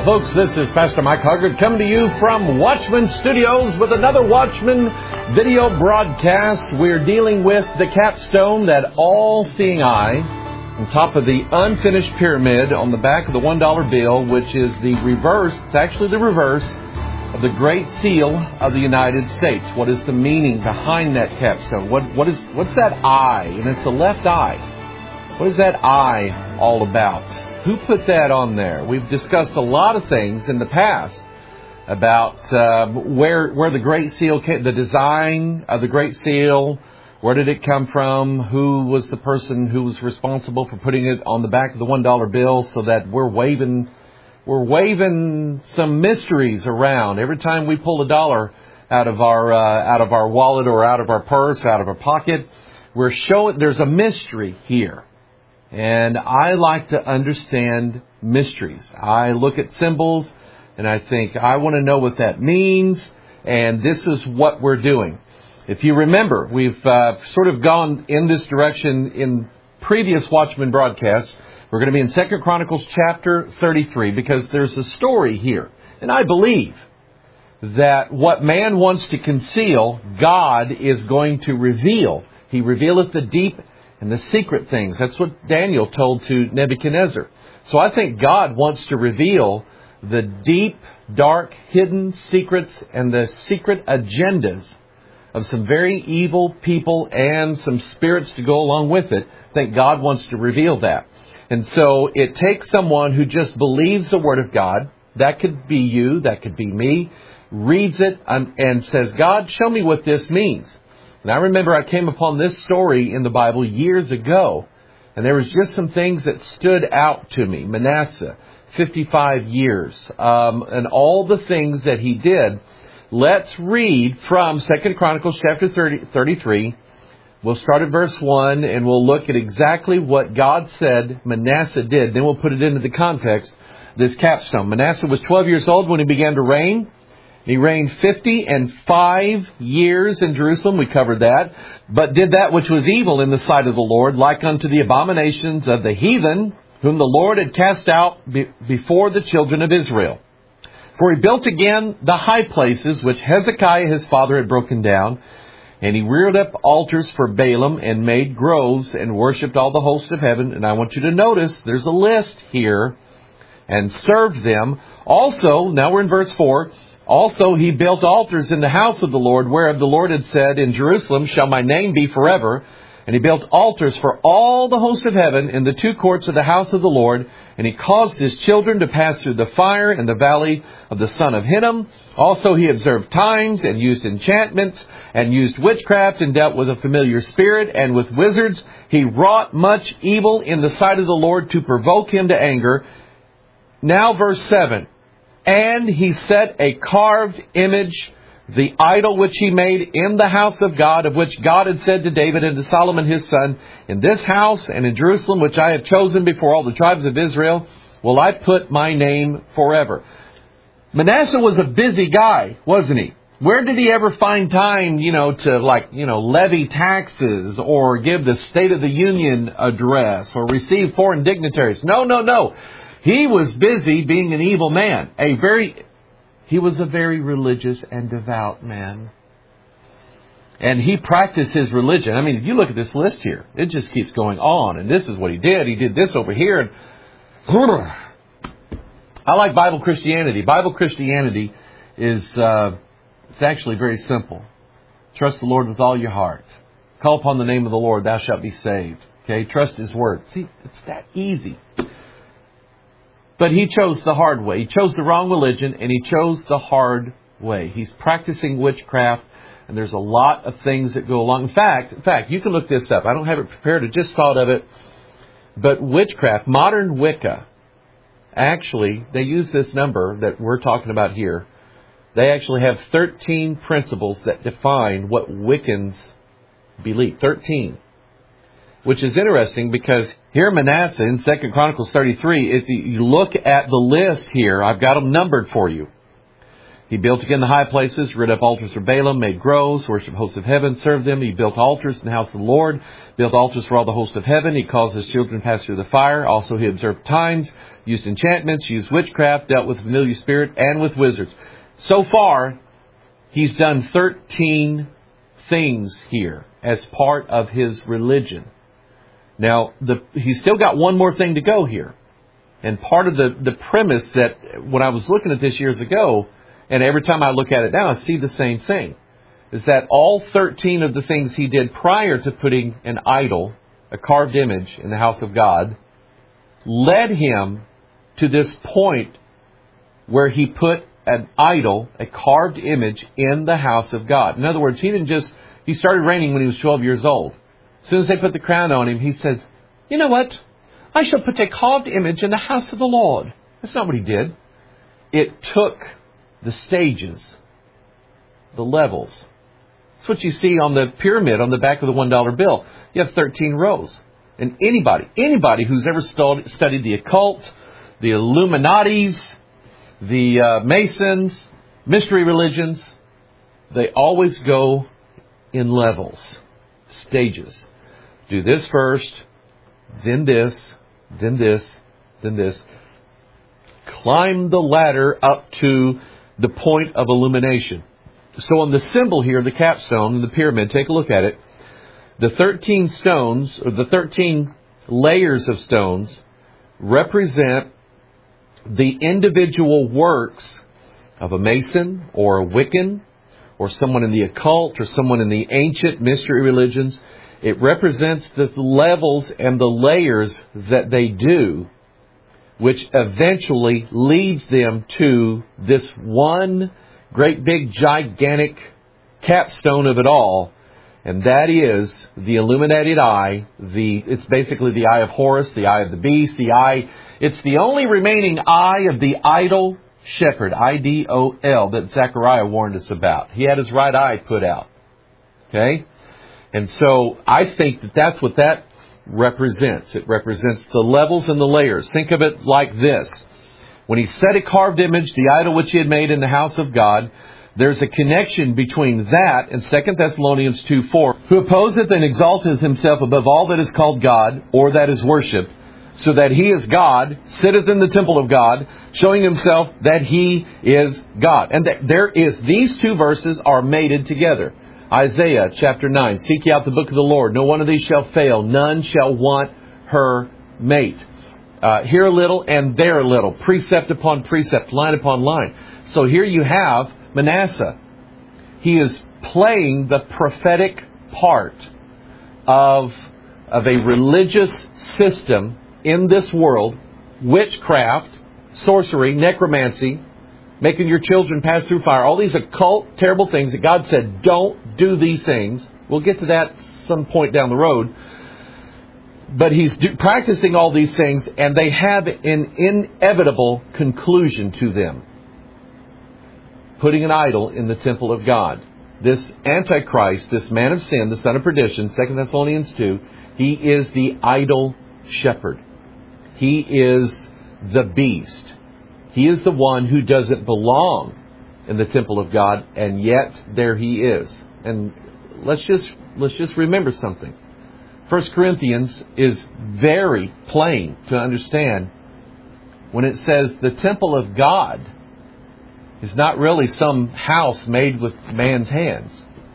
Hello, folks. This is Pastor Mike Hoggard coming to you from Watchman Studios with another Watchman video broadcast. We're dealing with the capstone, that all-seeing eye, on top of the unfinished pyramid on the back of the $1 bill, which is the reverse. It's actually the reverse of the Great Seal of the United States. What is the meaning behind that capstone? What's that eye? And it's the left eye. What is that eye all about? Who put that on there? We've discussed a lot of things in the past about where the Great Seal came, the design of the Great Seal. Where did it come from? Who was the person who was responsible for putting it on the back of the $1 bill, so that we're waving some mysteries around every time we pull a dollar out of our wallet or out of our purse, out of our pocket. We're showing there's a mystery here. And I like to understand mysteries. I look at symbols and I think, I want to know what that means. And this is what we're doing. If you remember, we've sort of gone in this direction in previous Watchman broadcasts. We're going to be in 2 Chronicles chapter 33 because there's a story here. And I believe that what man wants to conceal, God is going to reveal. He revealeth the deep and the secret things. That's what Daniel told to Nebuchadnezzar. So I think God wants to reveal the deep, dark, hidden secrets and the secret agendas of some very evil people and some spirits to go along with it. I think God wants to reveal that. And so it takes someone who just believes the Word of God. That could be you, that could be me, reads it and says, God, show me what this means. And I remember I came upon this story in the Bible years ago, and there was just some things that stood out to me. Manasseh, 55 years, and all the things that he did. Let's read from 2 Chronicles chapter 33. We'll start at verse 1, and we'll look at exactly what God said Manasseh did. Then we'll put it into the context, this capstone. Manasseh was 12 years old when he began to reign. He reigned 55 years in Jerusalem. We covered that. But did that which was evil in the sight of the Lord, like unto the abominations of the heathen, whom the Lord had cast out before the children of Israel. For he built again the high places which Hezekiah his father had broken down. And he reared up altars for Baalim and made groves and worshipped all the hosts of heaven. And I want you to notice there's a list here. And served them. Also, now we're in verse 4. Also, he built altars in the house of the Lord, whereof the Lord had said, in Jerusalem shall my name be forever. And he built altars for all the host of heaven in the two courts of the house of the Lord. And he caused his children to pass through the fire in the valley of the son of Hinnom. Also, he observed times and used enchantments and used witchcraft and dealt with a familiar spirit and with wizards. He wrought much evil in the sight of the Lord to provoke him to anger. Now, verse 7. And he set a carved image, the idol which he made in the house of God, of which God had said to David and to Solomon his son, in this house and in Jerusalem, which I have chosen before all the tribes of Israel, will I put my name forever. Manasseh was a busy guy, wasn't he? Where did he ever find time, to levy taxes or give the State of the Union address or receive foreign dignitaries? No. He was busy being an evil man. He was a very religious and devout man. And he practiced his religion. I mean, if you look at this list here, it just keeps going on. And this is what he did. He did this over here. And I like Bible Christianity. Bible Christianity is it's actually very simple. Trust the Lord with all your heart. Call upon the name of the Lord, thou shalt be saved. Okay, trust His word. See, it's that easy. But he chose the hard way. He chose the wrong religion, and he chose the hard way. He's practicing witchcraft, and there's a lot of things that go along. In fact, you can look this up. I don't have it prepared. I just thought of it. But witchcraft, modern Wicca, actually, they use this number that we're talking about here. They actually have 13 principles that define what Wiccans believe. 13. Which is interesting because here Manasseh in 2 Chronicles 33, if you look at the list here, I've got them numbered for you. He built again the high places, rid up altars for Balaam, made groves, worshipped hosts of heaven, served them. He built altars in the house of the Lord, built altars for all the hosts of heaven. He caused his children to pass through the fire. Also he observed times, used enchantments, used witchcraft, dealt with familiar spirit, and with wizards. So far, he's done 13 things here as part of his religion. Now, he's still got one more thing to go here. And part of the premise that when I was looking at this years ago, and every time I look at it now, I see the same thing, is that all 13 of the things he did prior to putting an idol, a carved image, in the house of God, led him to this point where he put an idol, a carved image, in the house of God. In other words, he started reigning when he was 12 years old. As soon as they put the crown on him, he says, you know what? I shall put a carved image in the house of the Lord. That's not what he did. It took the stages, the levels. That's what you see on the pyramid on the back of the $1 bill. You have 13 rows. And anybody who's ever studied the occult, the Illuminatis, the Masons, mystery religions, they always go in levels, stages. Do this first, then this, then this, then this. Climb the ladder up to the point of illumination. So on the symbol here, the capstone in the pyramid, take a look at it. The 13 stones, or the 13 layers of stones, represent the individual works of a Mason or a Wiccan or someone in the occult or someone in the ancient mystery religions. It represents the levels and the layers that they do, which eventually leads them to this one great big gigantic capstone of it all. And that is the illuminated eye. It's basically the eye of Horus, the eye of the beast, it's the only remaining eye of the idol shepherd, I-D-O-L, that Zechariah warned us about. He had his right eye put out. Okay? And so I think that that's what that represents. It represents the levels and the layers. Think of it like this. When he set a carved image, the idol which he had made in the house of God, there's a connection between that and 2 Thessalonians 2:4, who opposeth and exalteth himself above all that is called God, or that is worshipped, so that he is God, sitteth in the temple of God, showing himself that he is God. And these two verses are mated together. Isaiah chapter 9, seek ye out the book of the Lord. No one of these shall fail. None shall want her mate. Here a little and there a little. Precept upon precept, line upon line. So here you have Manasseh. He is playing the prophetic part of a religious system in this world. Witchcraft, sorcery, necromancy, making your children pass through fire. All these occult, terrible things that God said, don't do these things. We'll get to that some point down the road. But he's practicing all these things, and they have an inevitable conclusion to them. Putting an idol in the temple of God. This Antichrist, this man of sin, the son of perdition, 2 Thessalonians 2, he is the idol shepherd. He is the beast. He is the one who doesn't belong in the temple of God, and yet there he is. And let's just remember something. 1 Corinthians is very plain to understand when it says the temple of God is not really some house made with man's hands.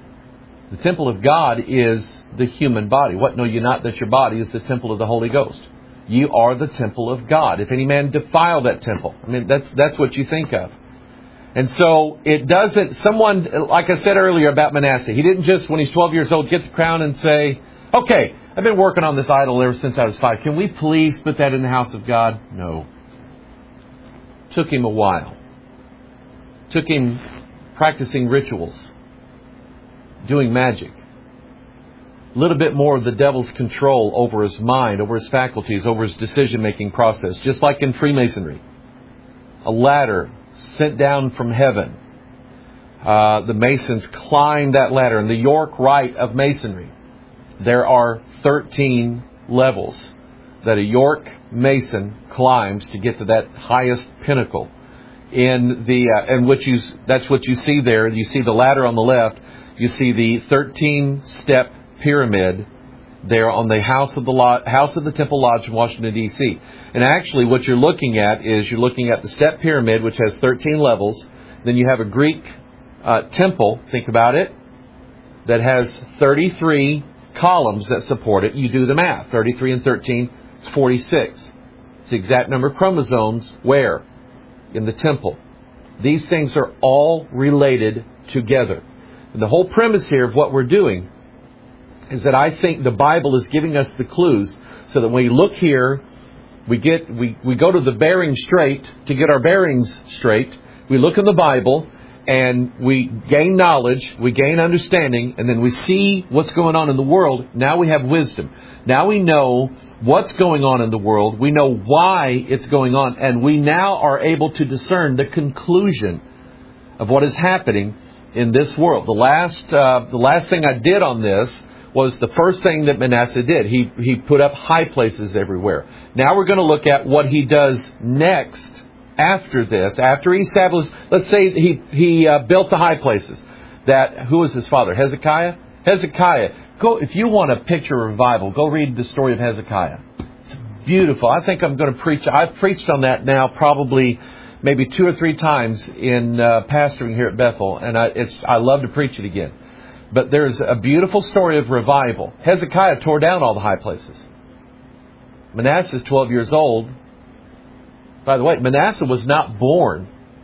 The temple of God is the human body. What know you not that your body is the temple of the Holy Ghost? You are the temple of God. If any man defile that temple, I mean, that's what you think of. And so it doesn't, someone, like I said earlier about Manasseh, he didn't just, when he's 12 years old, get the crown and say, okay, I've been working on this idol ever since I was 5. Can we please put that in the house of God? No. Took him a while. Took him practicing rituals, doing magic. A little bit more of the devil's control over his mind, over his faculties, over his decision-making process. Just like in Freemasonry. A ladder sent down from heaven. The Masons climbed that ladder. In the York Rite of Masonry, there are 13 levels that a York Mason climbs to get to that highest pinnacle. that's what you see there. You see the ladder on the left. You see the 13-step pyramid there on the House of the Temple Lodge in Washington, D.C. And actually what you're looking at is you're looking at the step pyramid, which has 13 levels. Then you have a Greek temple, think about it, that has 33 columns that support it. You do the math. 33 and 13 is 46. It's the exact number of chromosomes where? In the temple. These things are all related together. And the whole premise here of what we're doing is that I think the Bible is giving us the clues so that when we look here, we go to the bearing straight to get our bearings straight. We look in the Bible and we gain knowledge, we gain understanding, and then we see what's going on in the world. Now we have wisdom. Now we know what's going on in the world. We know why it's going on, and we now are able to discern the conclusion of what is happening in this world. The last thing I did on this was the first thing that Manasseh did. He put up high places everywhere. Now we're going to look at what he does next after this. After he established, let's say he built the high places. Who was his father? Hezekiah? Hezekiah. If you want a picture of revival, go read the story of Hezekiah. It's beautiful. I think I'm going to preach. I've preached on that now probably maybe 2 or 3 times in pastoring here at Bethel, and I love to preach it again. But there's a beautiful story of revival. Hezekiah tore down all the high places. Manasseh is 12 years old. By the way, Manasseh was not born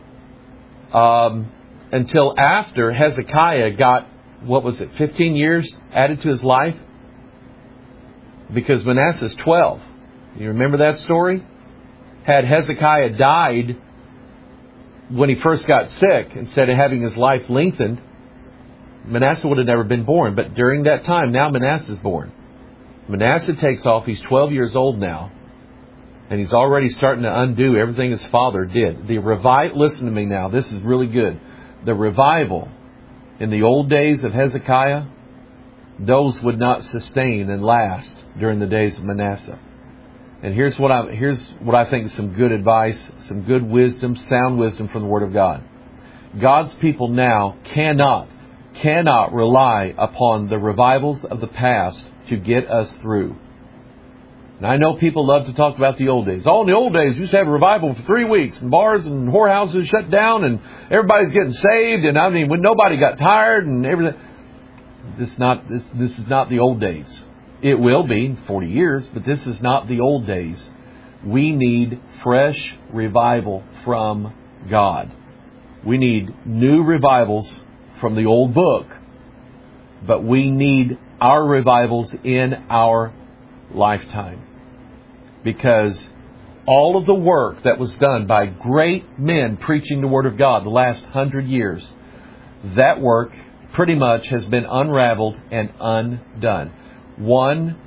until after Hezekiah got, 15 years added to his life? Because Manasseh's 12. You remember that story? Had Hezekiah died when he first got sick, instead of having his life lengthened, Manasseh would have never been born. But during that time, now Manasseh's born. Manasseh takes off. He's 12 years old now. And he's already starting to undo everything his father did. Listen to me now. This is really good. The revival in the old days of Hezekiah, those would not sustain and last during the days of Manasseh. And here's what I think is some good advice, some good wisdom, sound wisdom from the Word of God. God's people now cannot rely upon the revivals of the past to get us through. And I know people love to talk about the old days. Oh, in the old days, we used to have a revival for 3 weeks, and bars and whorehouses shut down, and everybody's getting saved, and when nobody got tired and everything. This is not the old days. It will be in 40 years, but this is not the old days. We need fresh revival from God. We need new revivals from the old book, but we need our revivals in our lifetime. Because all of the work that was done by great men preaching the Word of God the last 100 years, that work pretty much has been unraveled and undone. One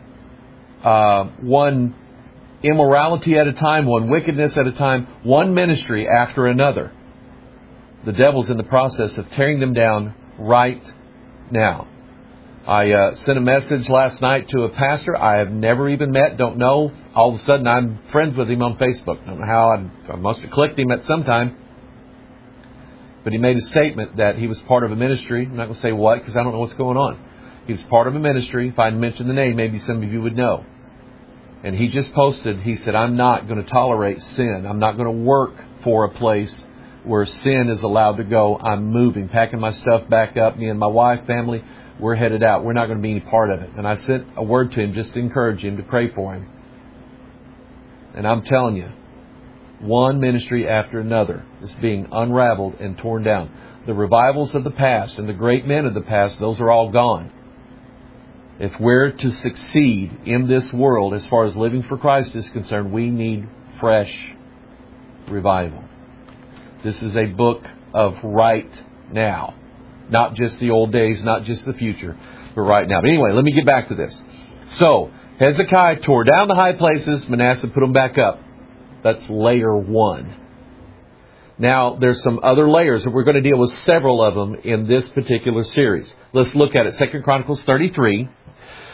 immorality at a time, one wickedness at a time, one ministry after another. The devil's in the process of tearing them down right now. I sent a message last night to a pastor I have never even met, don't know. All of a sudden I'm friends with him on Facebook. Don't know how. I must have clicked him at some time. But he made a statement that he was part of a ministry. I'm not going to say what because I don't know what's going on. He was part of a ministry. If I mentioned the name, maybe some of you would know. And he just posted, he said, I'm not going to tolerate sin. I'm not going to work for a place where sin is allowed to go. I'm moving, packing my stuff back up. Me and my wife, family, we're headed out. We're not going to be any part of it. And I sent a word to him just to encourage him, to pray for him. And I'm telling you, one ministry after another is being unraveled and torn down. The revivals of the past and the great men of the past, those are all gone. If we're to succeed in this world as far as living for Christ is concerned, we need fresh revival. This is a book of right now. Not just the old days, not just the future, but right now. But anyway, let me get back to this. So, Hezekiah tore down the high places. Manasseh put them back up. That's layer 1. Now, there's some other layers, and we're going to deal with several of them in this particular series. Let's look at it. 2 Chronicles 33.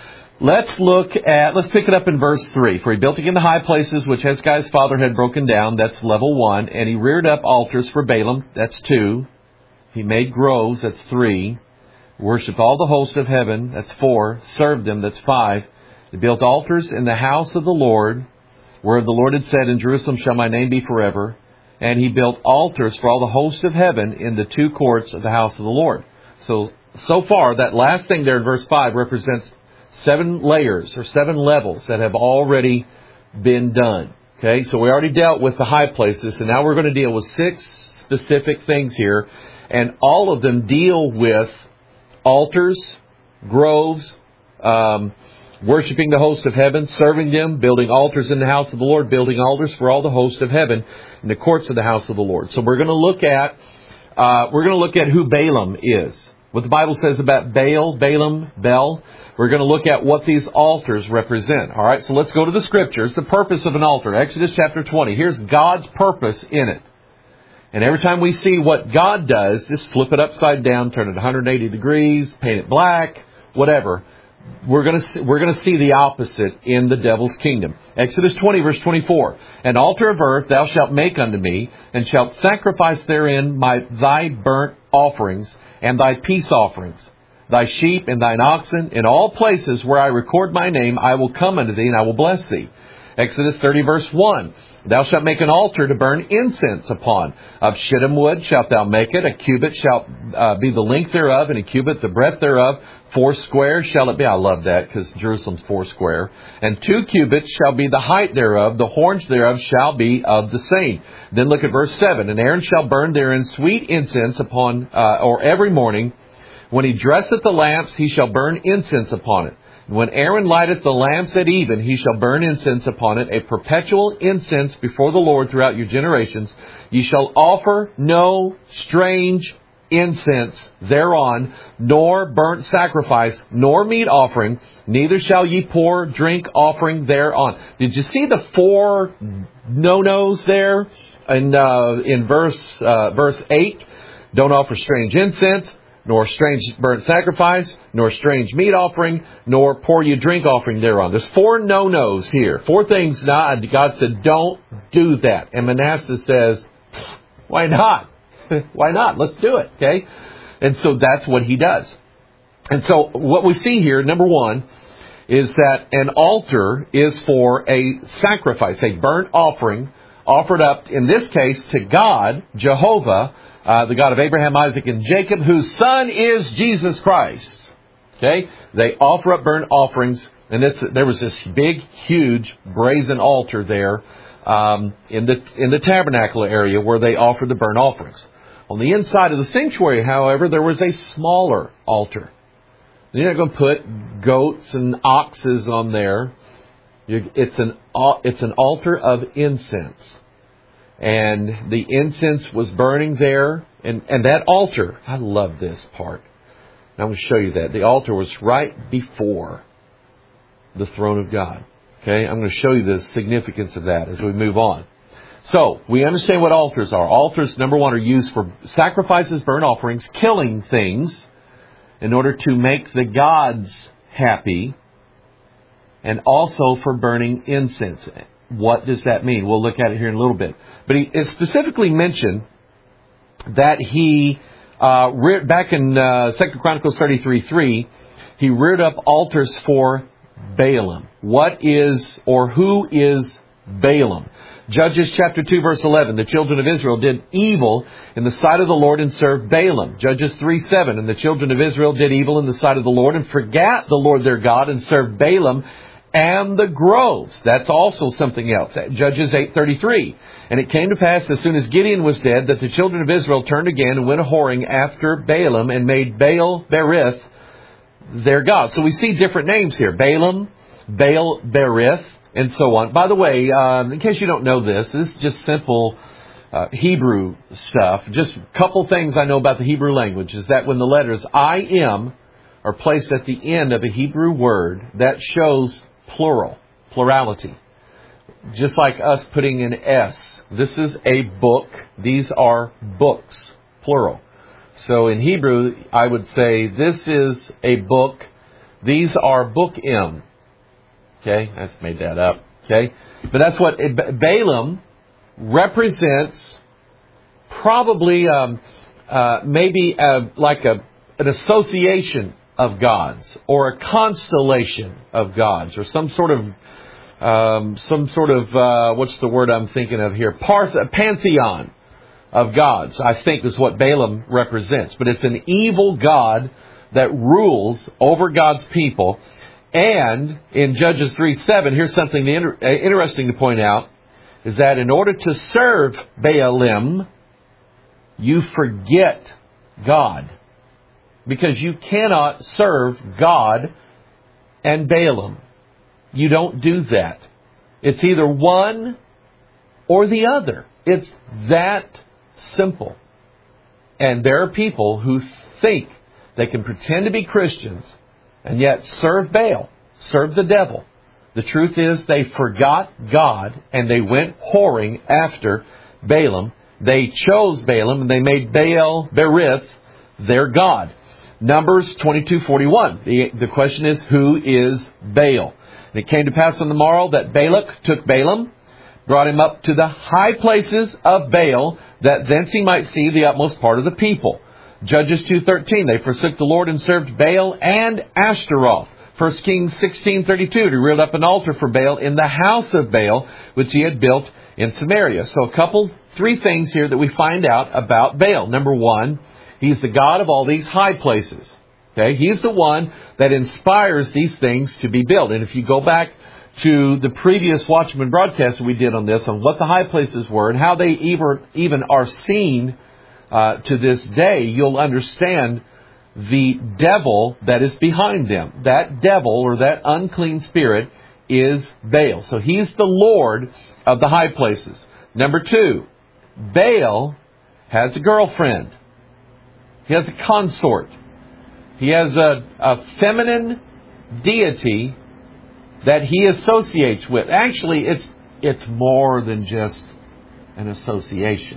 let's pick it up in verse 3. For he built again the high places which Hezekiah's father had broken down. That's level 1. And he reared up altars for Balaam. That's 2. He made groves. That's 3. Worshipped all the host of heaven. That's 4. Served them. That's 5. He built altars in the house of the Lord, where the Lord had said, in Jerusalem shall my name be forever. And he built altars for all the host of heaven in the 2 courts of the house of the Lord. So far, that last thing there in verse 5 represents 7 layers or 7 levels that have already been done. Okay, so we already dealt with the high places, and now we're going to deal with 6 specific things here. And all of them deal with altars, groves, worshiping the host of heaven, serving them, building altars in the house of the Lord, building altars for all the host of heaven in the courts of the house of the Lord. So we're going to look at who Balaam is, what the Bible says about Baal, Balaam, Bel. We're going to look at what these altars represent. All right, so let's go to the Scriptures. The purpose of an altar, Exodus chapter 20. Here's God's purpose in it. And every time we see what God does, just flip it upside down, turn it 180 degrees, paint it black, whatever. We're going to see the opposite in the devil's kingdom. Exodus 20, verse 24. An altar of earth thou shalt make unto me, and shalt sacrifice therein thy burnt offerings and thy peace offerings. Thy sheep and thine oxen, in all places where I record my name, I will come unto thee, and I will bless thee. Exodus 30, verse 1. Thou shalt make an altar to burn incense upon. Of shittim wood shalt thou make it. A cubit shall be the length thereof, and a cubit the breadth thereof. 4 square shall it be. I love that, because Jerusalem's 4 square. And 2 cubits shall be the height thereof. The horns thereof shall be of the same. Then look at verse 7. And Aaron shall burn therein sweet incense upon, or every morning. When he dresseth the lamps, he shall burn incense upon it. When Aaron lighteth the lamps at even, he shall burn incense upon it, a perpetual incense before the Lord throughout your generations. Ye shall offer no strange incense thereon, nor burnt sacrifice, nor meat offering, neither shall ye pour drink offering thereon. Did you see the 4 no-nos there in verse 8? Don't offer strange incense, nor strange burnt sacrifice, nor strange meat offering, nor pour you drink offering thereon. There's 4 no-nos here. 4 things God said, don't do that. And Manasseh says, why not? Why not? Let's do it, okay? And so that's what he does. And so what we see here, number 1, is that an altar is for a sacrifice, a burnt offering, offered up, in this case, to God, Jehovah, the God of Abraham, Isaac, and Jacob, whose son is Jesus Christ. Okay? They offer up burnt offerings, and there was this big, huge brazen altar there in the tabernacle area where they offered the burnt offerings. On the inside of the sanctuary, however, there was a smaller altar. You're not going to put goats and oxes on there. It's an altar of incense. And the incense was burning there. And that altar, I love this part. I'm going to show you that. The altar was right before the throne of God. Okay, I'm going to show you the significance of that as we move on. So, we understand what altars are. Altars, number 1, are used for sacrifices, burnt offerings, killing things in order to make the gods happy, and also for burning incense. What does that mean? We'll look at it here in a little bit. But it specifically mentioned that he, back in 2 Chronicles 33:3, he reared up altars for Balaam. What is, or who is Balaam? Judges chapter 2 verse 11, the children of Israel did evil in the sight of the Lord and served Balaam. Judges 3:7, and the children of Israel did evil in the sight of the Lord and forgat the Lord their God and served Balaam and the groves. That's also something else. Judges 8:33. And it came to pass as soon as Gideon was dead that the children of Israel turned again and went a-whoring after Balaam and made Baal-berith their God. So we see different names here. Balaam, Baal-berith, and so on. By the way, in case you don't know this is just simple Hebrew stuff. Just a couple things I know about the Hebrew language is that when the letters I am are placed at the end of a Hebrew word, that shows plurality. Just like us putting an S. This is a book. These are books, plural. So in Hebrew, I would say this is a book. These are bookim. Okay, I just made that up. Okay, but that's what Balaam represents. Probably maybe like an association of gods, or a constellation of gods, or some sort of what's the word I'm thinking of here? Pantheon of gods, I think, is what Balaam represents. But it's an evil god that rules over God's people. And in Judges 3:7, here's something interesting to point out, is that in order to serve Baalim, you forget God. Because you cannot serve God and Balaam. You don't do that. It's either one or the other. It's that simple. And there are people who think they can pretend to be Christians and yet serve Baal, serve the devil. The truth is they forgot God and they went whoring after Balaam. They chose Balaam and they made Baal Berith their god. Numbers 22:41. The question is, who is Baal? And it came to pass on the morrow that Balak took Balaam, brought him up to the high places of Baal, that thence he might see the utmost part of the people. Judges 2:13. They forsook the Lord and served Baal and Ashtaroth. 1 Kings 16:32. He reared up an altar for Baal in the house of Baal, which he had built in Samaria. So three things here that we find out about Baal. Number one, he's the god of all these high places. Okay, he's the one that inspires these things to be built. And if you go back to the previous Watchman broadcast we did on this, on what the high places were and how they even are seen to this day, you'll understand the devil that is behind them. That devil, or that unclean spirit, is Baal. So he's the Lord of the high places. Number two, Baal has a girlfriend. He has a consort. He has a feminine deity that he associates with. Actually, it's more than just an association.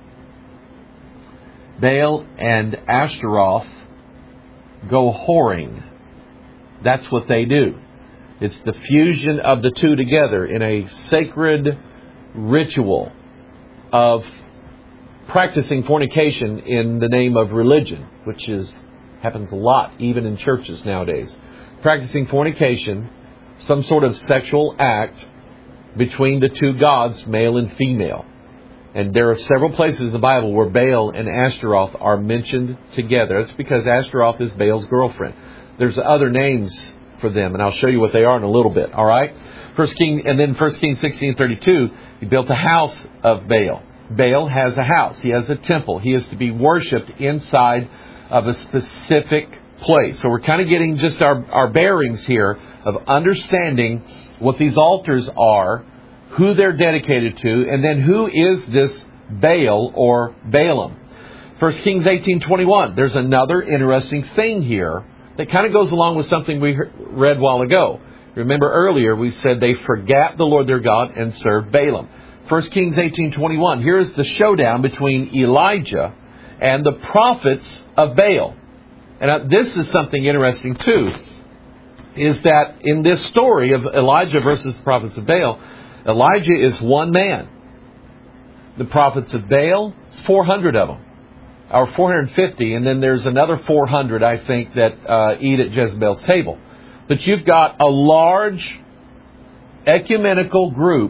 Baal and Ashtaroth go whoring. That's what they do. It's the fusion of the two together in a sacred ritual of practicing fornication in the name of religion, which happens a lot, even in churches nowadays. Practicing fornication, some sort of sexual act between the two gods, male and female. And there are several places in the Bible where Baal and Ashtaroth are mentioned together. That's because Ashtaroth is Baal's girlfriend. There's other names for them, and I'll show you what they are in a little bit. All right? 1 Kings 16:32, he built a house of Baal. Baal has a house. He has a temple. He is to be worshipped inside of a specific place. So we're kind of getting just our bearings here of understanding what these altars are, who they're dedicated to, and then who is this Baal or Balaam. 1 Kings 18:21. There's another interesting thing here that kind of goes along with something we read a while ago. Remember earlier we said they forgot the Lord their God and served Balaam. 1 Kings 18:21. Here's the showdown between Elijah and the prophets of Baal. And this is something interesting too, is that in this story of Elijah versus the prophets of Baal, Elijah is one man. The prophets of Baal, it's 400 of them, or 450, and then there's another 400, I think, that eat at Jezebel's table. But you've got a large ecumenical group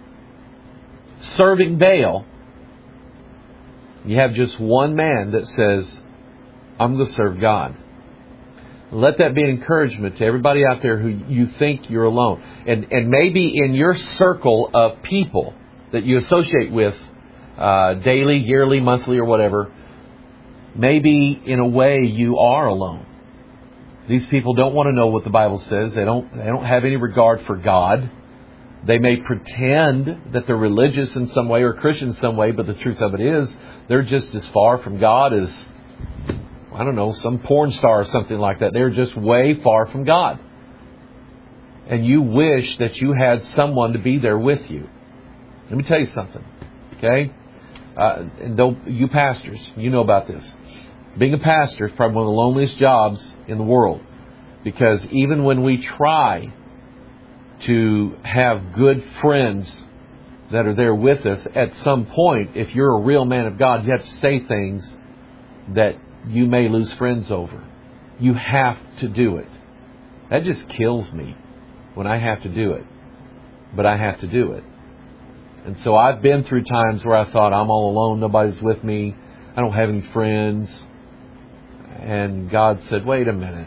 serving Baal. You have just one man that says, I'm going to serve God. Let that be an encouragement to everybody out there who you think you're alone. And maybe in your circle of people that you associate with daily, yearly, monthly, or whatever, maybe in a way you are alone. These people don't want to know what the Bible says. They don't have any regard for God. They may pretend that they're religious in some way or Christian in some way, but the truth of it is they're just as far from God as, I don't know, some porn star or something like that. They're just way far from God. And you wish that you had someone to be there with you. Let me tell you something, okay? And you pastors, you know about this. Being a pastor is probably one of the loneliest jobs in the world. Because even when we try to have good friends that are there with us. At some point, if you're a real man of God, you have to say things that you may lose friends over. You have to do it. That just kills me when I have to do it. But I have to do it. And so I've been through times where I thought, I'm all alone, nobody's with me, I don't have any friends. And God said, wait a minute.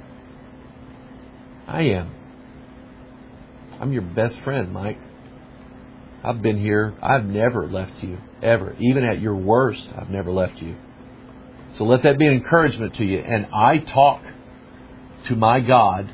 I am. I'm your best friend, Mike. I've been here. I've never left you, ever. Even at your worst, I've never left you. So let that be an encouragement to you. And I talk to my God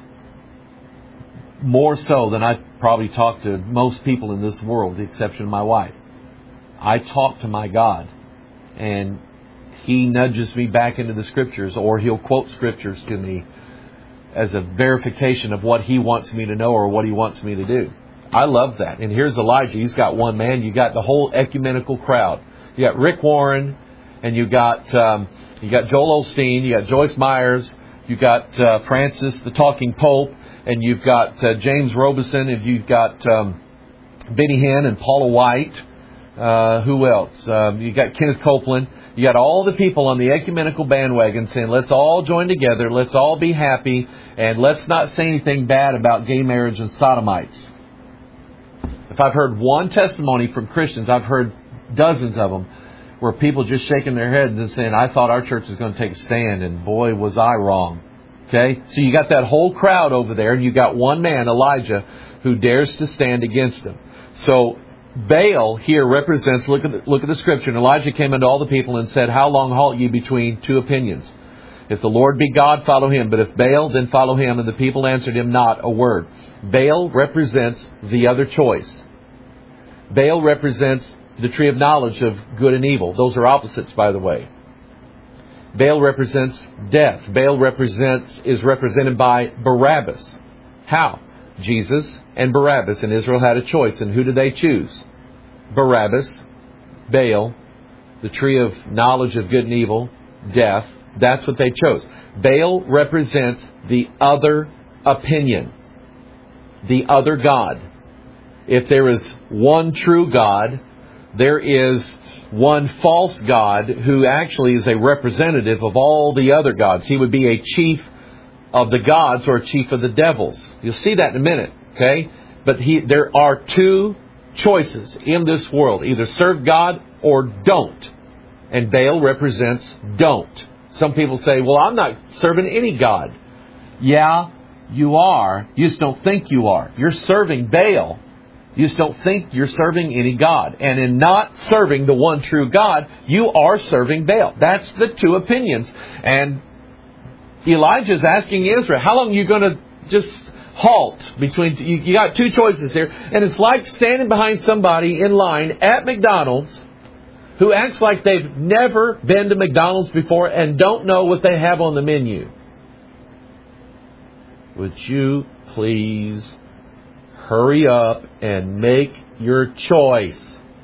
more so than I probably talk to most people in this world, with the exception of my wife. I talk to my God, and He nudges me back into the Scriptures, or He'll quote Scriptures to me as a verification of what He wants me to know or what He wants me to do. I love that. And here's Elijah. He's got one man. You got the whole ecumenical crowd. You got Rick Warren, and you got Joel Osteen, you got Joyce Myers, you got Francis the Talking Pope, and you've got James Robeson, and you've got Benny Hinn and Paula White. Who else? You got Kenneth Copeland. You got all the people on the ecumenical bandwagon saying, let's all join together, let's all be happy, and let's not say anything bad about gay marriage and sodomites. If I've heard one testimony from Christians, I've heard dozens of them, where people just shaking their heads and saying, I thought our church was going to take a stand, and boy, was I wrong. Okay? So you got that whole crowd over there, and you got one man, Elijah, who dares to stand against them. So Baal here represents, look at the Scripture. And Elijah came unto all the people and said, how long halt ye between two opinions? If the Lord be God, follow Him. But if Baal, then follow him. And the people answered him not a word. Baal represents the other choice. Baal represents the tree of knowledge of good and evil. Those are opposites, by the way. Baal represents death. Baal is represented by Barabbas. How? Jesus and Barabbas. And Israel had a choice. And who did they choose? Barabbas, Baal, the tree of knowledge of good and evil, death. That's what they chose. Baal represents the other opinion, the other God. If there is one true God, there is one false God who actually is a representative of all the other gods. He would be a chief of the gods or a chief of the devils. You'll see that in a minute, okay? But there are two choices in this world. Either serve God or don't. And Baal represents don't. Some people say, well, I'm not serving any God. Yeah, you are. You just don't think you are. You're serving Baal. You just don't think you're serving any God. And in not serving the one true God, you are serving Baal. That's the two opinions. And Elijah is asking Israel, how long are you going to just halt between... You got two choices here. And it's like standing behind somebody in line at McDonald's who acts like they've never been to McDonald's before and don't know what they have on the menu. Would you please hurry up and make your choice?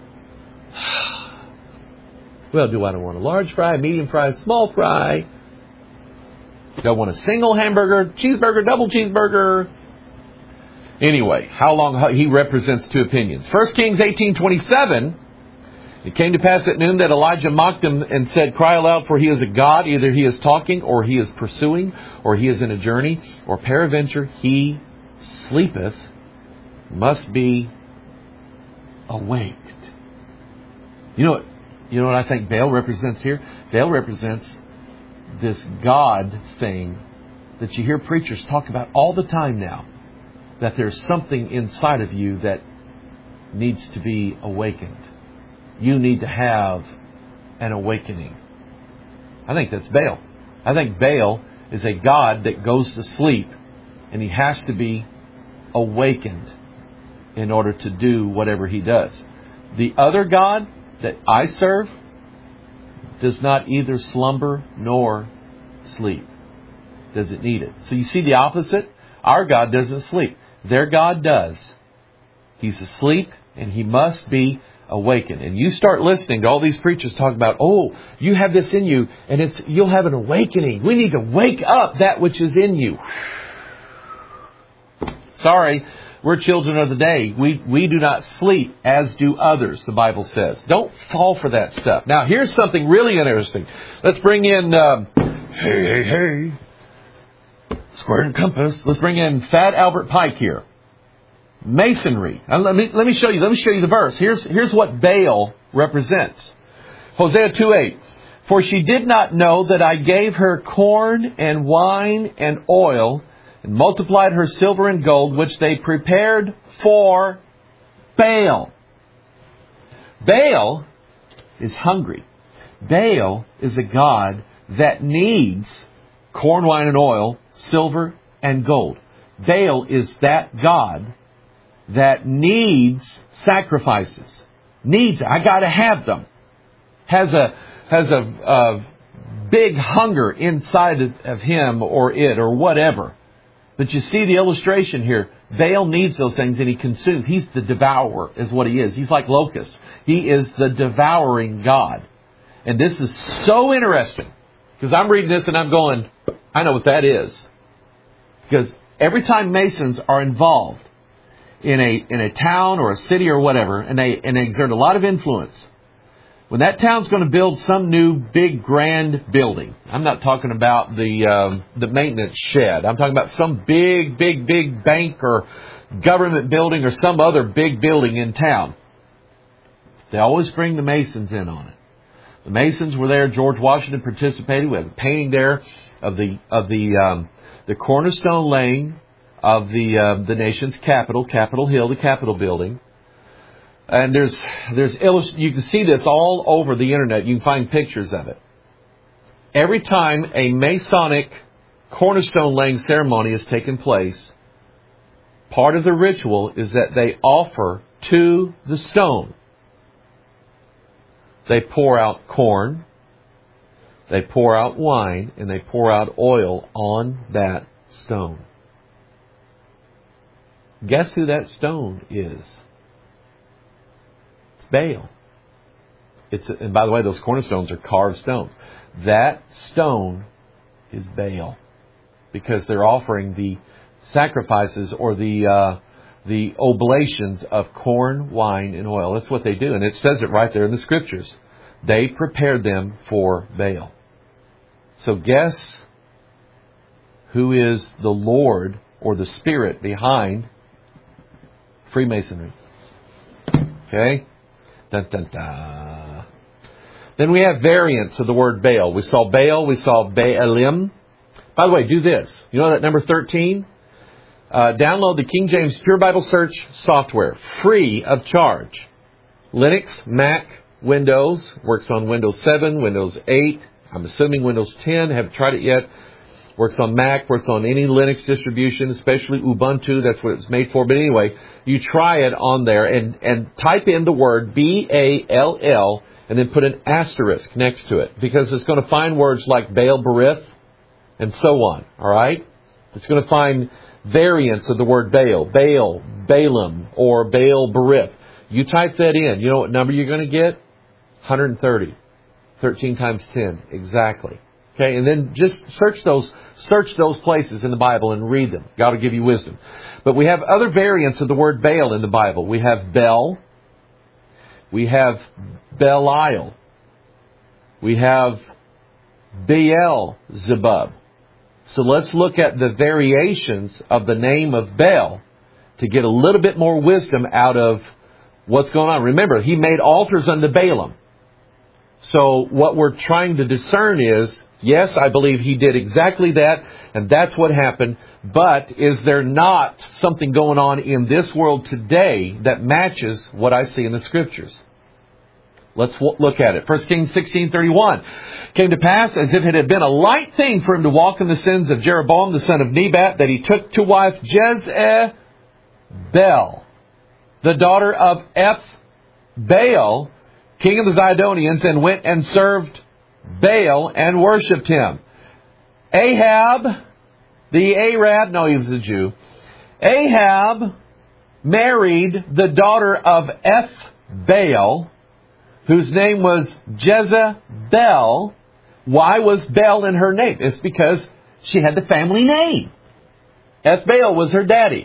Well, do I want a large fry, medium fry, small fry? Do I want a single hamburger, cheeseburger, double cheeseburger? Anyway, how long he represents two opinions. 1 Kings 18:27. It came to pass at noon that Elijah mocked him and said, cry aloud, for he is a god. Either he is talking, or he is pursuing, or he is in a journey, or peradventure he sleepeth, must be awaked. You know what I think Baal represents here? Baal represents this God thing that you hear preachers talk about all the time now. That there's something inside of you that needs to be awakened. You need to have an awakening. I think that's Baal. I think Baal is a god that goes to sleep, and he has to be awakened in order to do whatever he does. The other God that I serve does not either slumber nor sleep. Doesn't need it. So you see the opposite? Our God doesn't sleep. Their God does. He's asleep, and he must be awakened. And you start listening to all these preachers talk about, oh, you have this in you, and you'll have an awakening. We need to wake up that which is in you. Sorry, We're children of the day. We do not sleep as do others, the Bible says. Don't fall for that stuff. Now, here's something really interesting. Let's bring in, hey, square and compass. Let's bring in Fat Albert Pike here. Masonry. Let me show you. Let me show you the verse. Here's what Baal represents. Hosea 2:8. For she did not know that I gave her corn and wine and oil, and multiplied her silver and gold, which they prepared for Baal. Baal is hungry. Baal is a god that needs corn, wine, and oil, silver, and gold. Baal is that god that needs sacrifices. I got to have them. Has a big hunger inside of him or it or whatever. But you see the illustration here. Baal needs those things and he consumes. He's the devourer is what he is. He's like locusts. He is the devouring God. And this is so interesting. Because I'm reading this and I'm going, I know what that is. Because every time Masons are involved in a town or a city or whatever, and they exert a lot of influence, when that town's going to build some new big grand building, I'm not talking about the maintenance shed. I'm talking about some big bank or government building or some other big building in town. They always bring the Masons in on it. The Masons were there. George Washington participated. We have a painting there of the cornerstone laying of the nation's capital, Capitol Hill, the Capitol building. And you can see this all over the internet. You can find pictures of it. Every time a Masonic cornerstone laying ceremony is taking place, part of the ritual is that they offer to the stone. They pour out corn, they pour out wine, and they pour out oil on that stone. Guess who that stone is? Baal. And by the way, those cornerstones are carved stones. That stone is Baal, because they're offering the sacrifices or the oblations of corn, wine, and oil. That's what they do, and it says it right there in the Scriptures. They prepared them for Baal. So guess who is the Lord or the spirit behind Freemasonry? Okay. Dun, dun, dun. Then we have variants of the word Baal. We saw Baal. We saw Baalim. By the way, do this. You know that number 13? Download the King James Pure Bible Search software. Free of charge. Linux, Mac, Windows. Works on Windows 7, Windows 8. I'm assuming Windows 10. Haven't tried it yet. Works on Mac, works on any Linux distribution, especially Ubuntu. That's what it's made for. But anyway, you try it on there and type in the word B-A-L-L and then put an asterisk next to it, because it's going to find words like Baal Berith and so on. All right? It's going to find variants of the word Baal, Balaam, or Baal Berith. You type that in. You know what number you're going to get? 130. 13 times 10. Exactly. Okay, and then just search those places in the Bible and read them. God will give you wisdom. But we have other variants of the word Baal in the Bible. We have Bel. We have Belial. We have Beelzebub. So let's look at the variations of the name of Baal to get a little bit more wisdom out of what's going on. Remember, he made altars unto Balaam. So what we're trying to discern is, yes, I believe he did exactly that, and that's what happened. But is there not something going on in this world today that matches what I see in the Scriptures? Let's look at it. 1 Kings 16:31. Came to pass, as if it had been a light thing for him to walk in the sins of Jeroboam, the son of Nebat, that he took to wife Jezebel, the daughter of Ethbaal, king of the Zidonians, and went and served Baal and worshipped him. Ahab, the Arab, no, he was a Jew. Ahab married the daughter of Ethbaal, whose name was Jezebel. Why was Bel in her name? It's because she had the family name. Ethbaal was her daddy.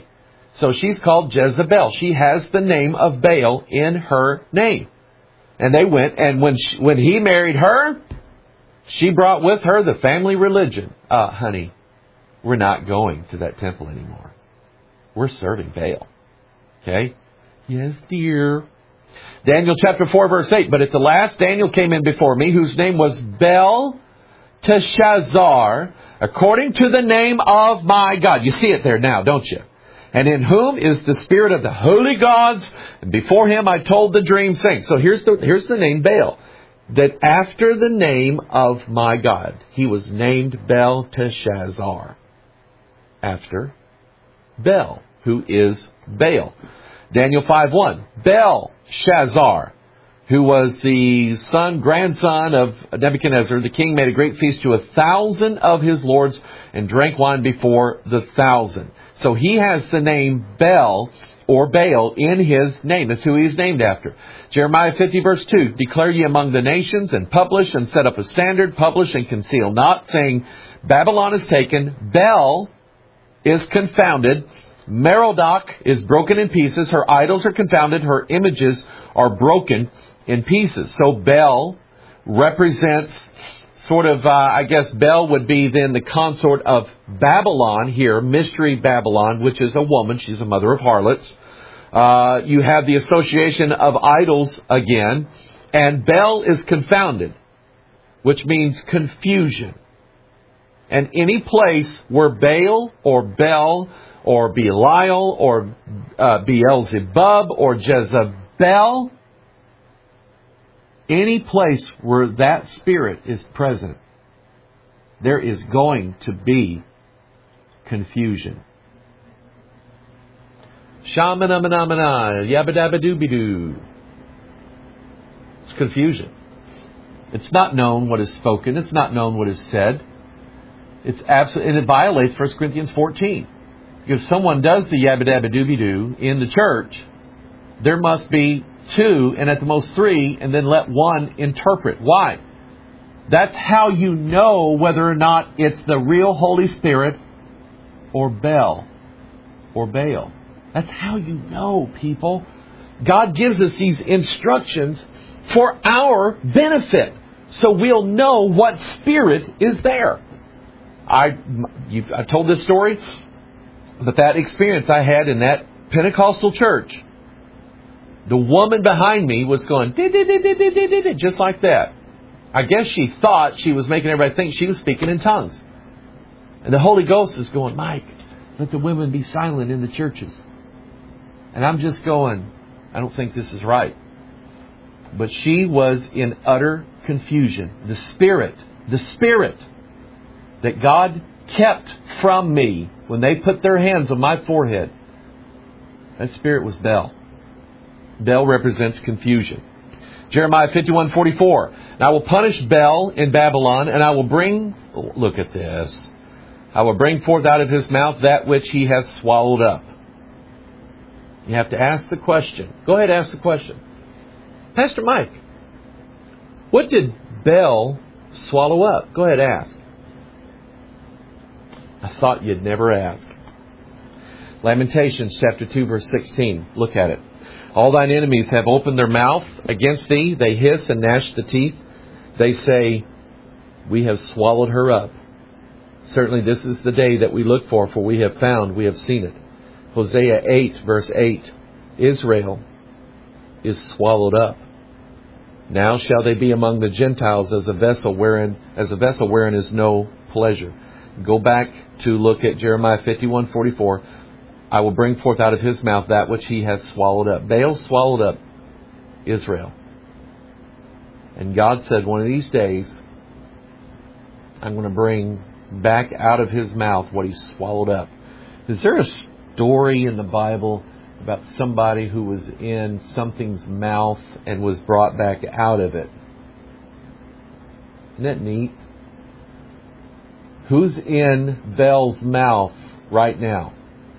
So she's called Jezebel. She has the name of Baal in her name. And they went, and when he married her, she brought with her the family religion. Honey, we're not going to that temple anymore. We're serving Baal. Okay? Yes, dear. Daniel chapter 4, verse 8. But at the last, Daniel came in before me, whose name was Belteshazzar, according to the name of my God. You see it there now, don't you? And in whom is the spirit of the holy gods. And before him I told the dream, saying. So here's the name Baal. That after the name of my God, he was named Belteshazzar. After Bel, who is Baal. Daniel 5:1. Belshazzar, who was the grandson of Nebuchadnezzar, the king, made a great feast to 1,000 of his lords and drank wine before the 1,000. So he has the name Bel or Baal in his name. That's who he is named after. Jeremiah 50 verse 2. Declare ye among the nations and publish and set up a standard, publish and conceal not, saying, Babylon is taken, Bel is confounded, Merodach is broken in pieces, her idols are confounded, her images are broken in pieces. So Bel represents sort of, I guess Bel would be then the consort of Babylon here, Mystery Babylon, which is a woman. She's a mother of harlots. You have the association of idols again. And Bel is confounded, which means confusion. And any place where Baal or Bel or Belial or Beelzebub or Jezebel, any place where that spirit is present, there is going to be confusion. Shamanamana, yabba-dabba-dooby-doo. It's confusion. It's not known what is spoken. It's not known what is said. It's absolutely, and it violates 1 Corinthians 14. If someone does the yabba-dabba-dooby-doo in the church, there must be 2 and at the most 3, and then let 1 interpret. Why? That's how you know whether or not it's the real Holy Spirit or Bel or Baal. That's how you know, people. God gives us these instructions for our benefit, so we'll know what spirit is there. I told this story, but that experience I had in that Pentecostal church, the woman behind me was going, just like that. I guess she thought she was making everybody think she was speaking in tongues. And the Holy Ghost is going, Mike, let the women be silent in the churches. And I'm just going, I don't think this is right. But she was in utter confusion. The spirit that God kept from me when they put their hands on my forehead, that spirit was Bel. Bel represents confusion. Jeremiah 51:44. And I will punish Bel in Babylon, and I will bring, look at this, I will bring forth out of his mouth that which he hath swallowed up. You have to ask the question. Go ahead, ask the question. Pastor Mike, what did Bel swallow up? Go ahead, ask. I thought you'd never ask. Lamentations chapter 2 verse 16. Look at it. All thine enemies have opened their mouth against thee. They hiss and gnash the teeth. They say, we have swallowed her up. Certainly this is the day that we look for we have found, we have seen it. Hosea 8 verse 8. Israel is swallowed up. Now shall they be among the Gentiles as a vessel wherein is no pleasure. Go back to look at Jeremiah 51:44. I will bring forth out of his mouth that which he hath swallowed up. Baal swallowed up Israel. And God said, one of these days, I'm going to bring back out of his mouth what he swallowed up. Is there a story in the Bible about somebody who was in something's mouth and was brought back out of it? Isn't that neat? Who's in Bel's mouth right now?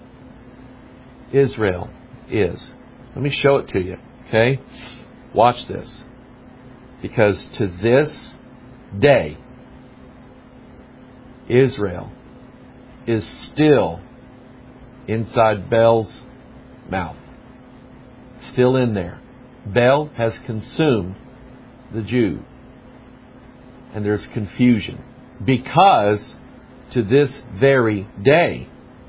Israel is. Let me show it to you. Okay? Watch this. Because to this day, Israel is still inside Baal's mouth. Still in there. Baal has consumed the Jew. And there's confusion. Because to this very day,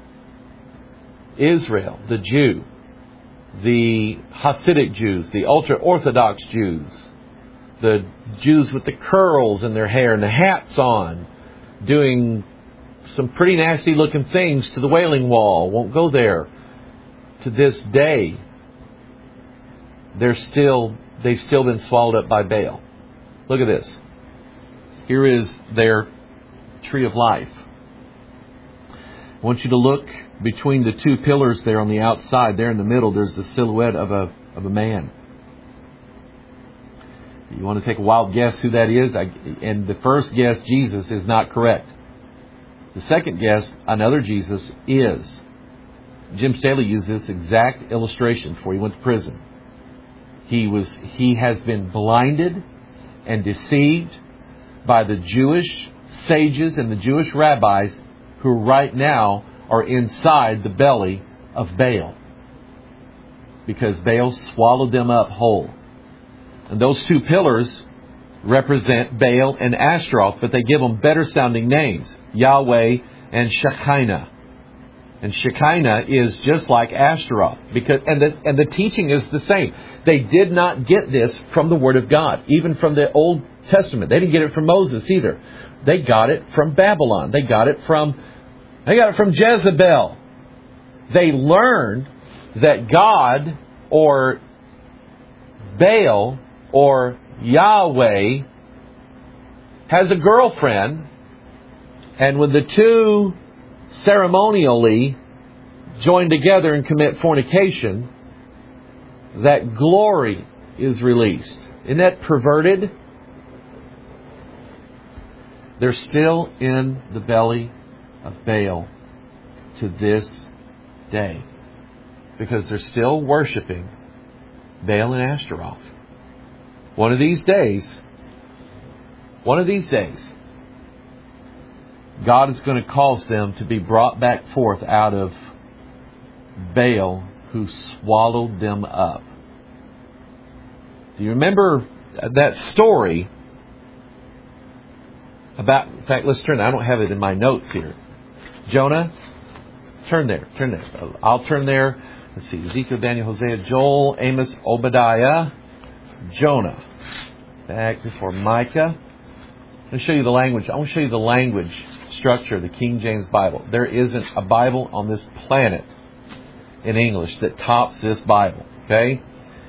Israel, the Jew, the Hasidic Jews, the ultra-Orthodox Jews, the Jews with the curls in their hair and the hats on, doing some pretty nasty looking things to the Wailing Wall. Won't go there. To this day, they've still been swallowed up by Baal. Look at this. Here is their tree of life. I want you to look between the two pillars there on the outside. There in the middle, there's the silhouette of a man. You want to take a wild guess who that is? And the first guess, Jesus, is not correct. The second guess, another Jesus, is. Jim Staley used this exact illustration before he went to prison. He has been blinded and deceived by the Jewish sages and the Jewish rabbis who right now are inside the belly of Baal. Because Baal swallowed them up whole. And those two pillars represent Baal and Ashtaroth, but they give them better sounding names. Yahweh and Shekinah. And Shekinah is just like Ashtaroth. And the teaching is the same. They did not get this from the Word of God, even from the Old Testament. They didn't get it from Moses either. They got it from Babylon. They got it from Jezebel. They learned that God or Baal or Yahweh has a girlfriend, and when the two ceremonially join together and commit fornication, that glory is released. Isn't that perverted? They're still in the belly of Baal to this day, because they're still worshiping Baal and Ashtaroth. One of these days, God is going to cause them to be brought back forth out of Baal, who swallowed them up. Do you remember that story about, in fact, let's turn, I don't have it in my notes here. Jonah, turn there. I'll turn there. Let's see, Ezekiel, Daniel, Hosea, Joel, Amos, Obadiah, Jonah. Back before Micah. Let me show you the language. I want to show you the language structure of the King James Bible. There isn't a Bible on this planet in English that tops this Bible. Okay?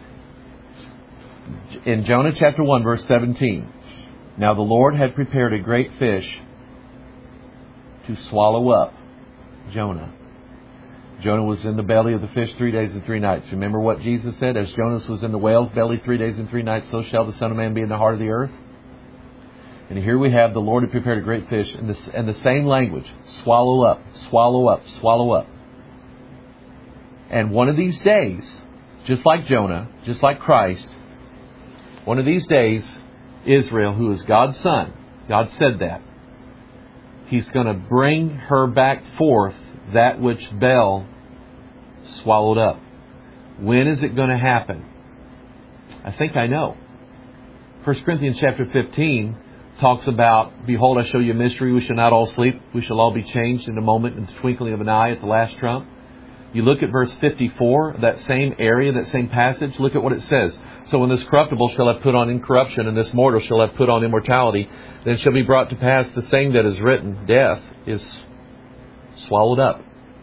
In Jonah chapter 1, verse 17. Now the Lord had prepared a great fish to swallow up Jonah. Jonah was in the belly of the fish 3 days and 3 nights. Remember what Jesus said? As Jonas was in the whale's belly 3 days and 3 nights, so shall the Son of Man be in the heart of the earth. And here we have the Lord had prepared a great fish, and the same language. Swallow up, swallow up, swallow up. And one of these days, just like Jonah, just like Christ, one of these days, Israel, who is God's son, God said that, He's going to bring her back forth, that which Baal swallowed up. When is it going to happen? I think I know. 1 Corinthians chapter 15 talks about, behold, I show you a mystery. We shall not all sleep. We shall all be changed in a moment, in the twinkling of an eye, at the last trump. You look at verse 54, that same area, that same passage, look at what it says. So when this corruptible shall have put on incorruption, and this mortal shall have put on immortality, then shall be brought to pass the saying that is written, death is swallowed up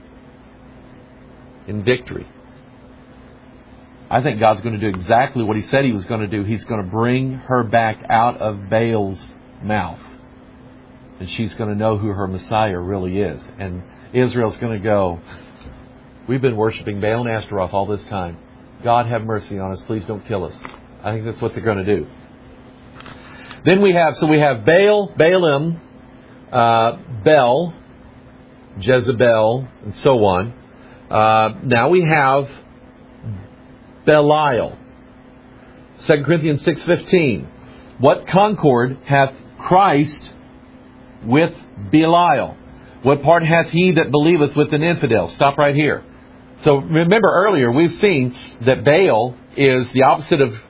in victory. I think God's going to do exactly what He said He was going to do. He's going to bring her back out of Baal's mouth. And she's going to know who her Messiah really is. And Israel's going to go, we've been worshiping Baal and Ashtaroth all this time. God have mercy on us. Please don't kill us. I think that's what they're going to do. Then we have Baal, Balaam, Bel, Jezebel, and so on. Now we have Belial. 2 Corinthians 6:15. What concord hath Christ with Belial? What part hath he that believeth with an infidel? Stop right here. So remember earlier we've seen that Baal is the opposite of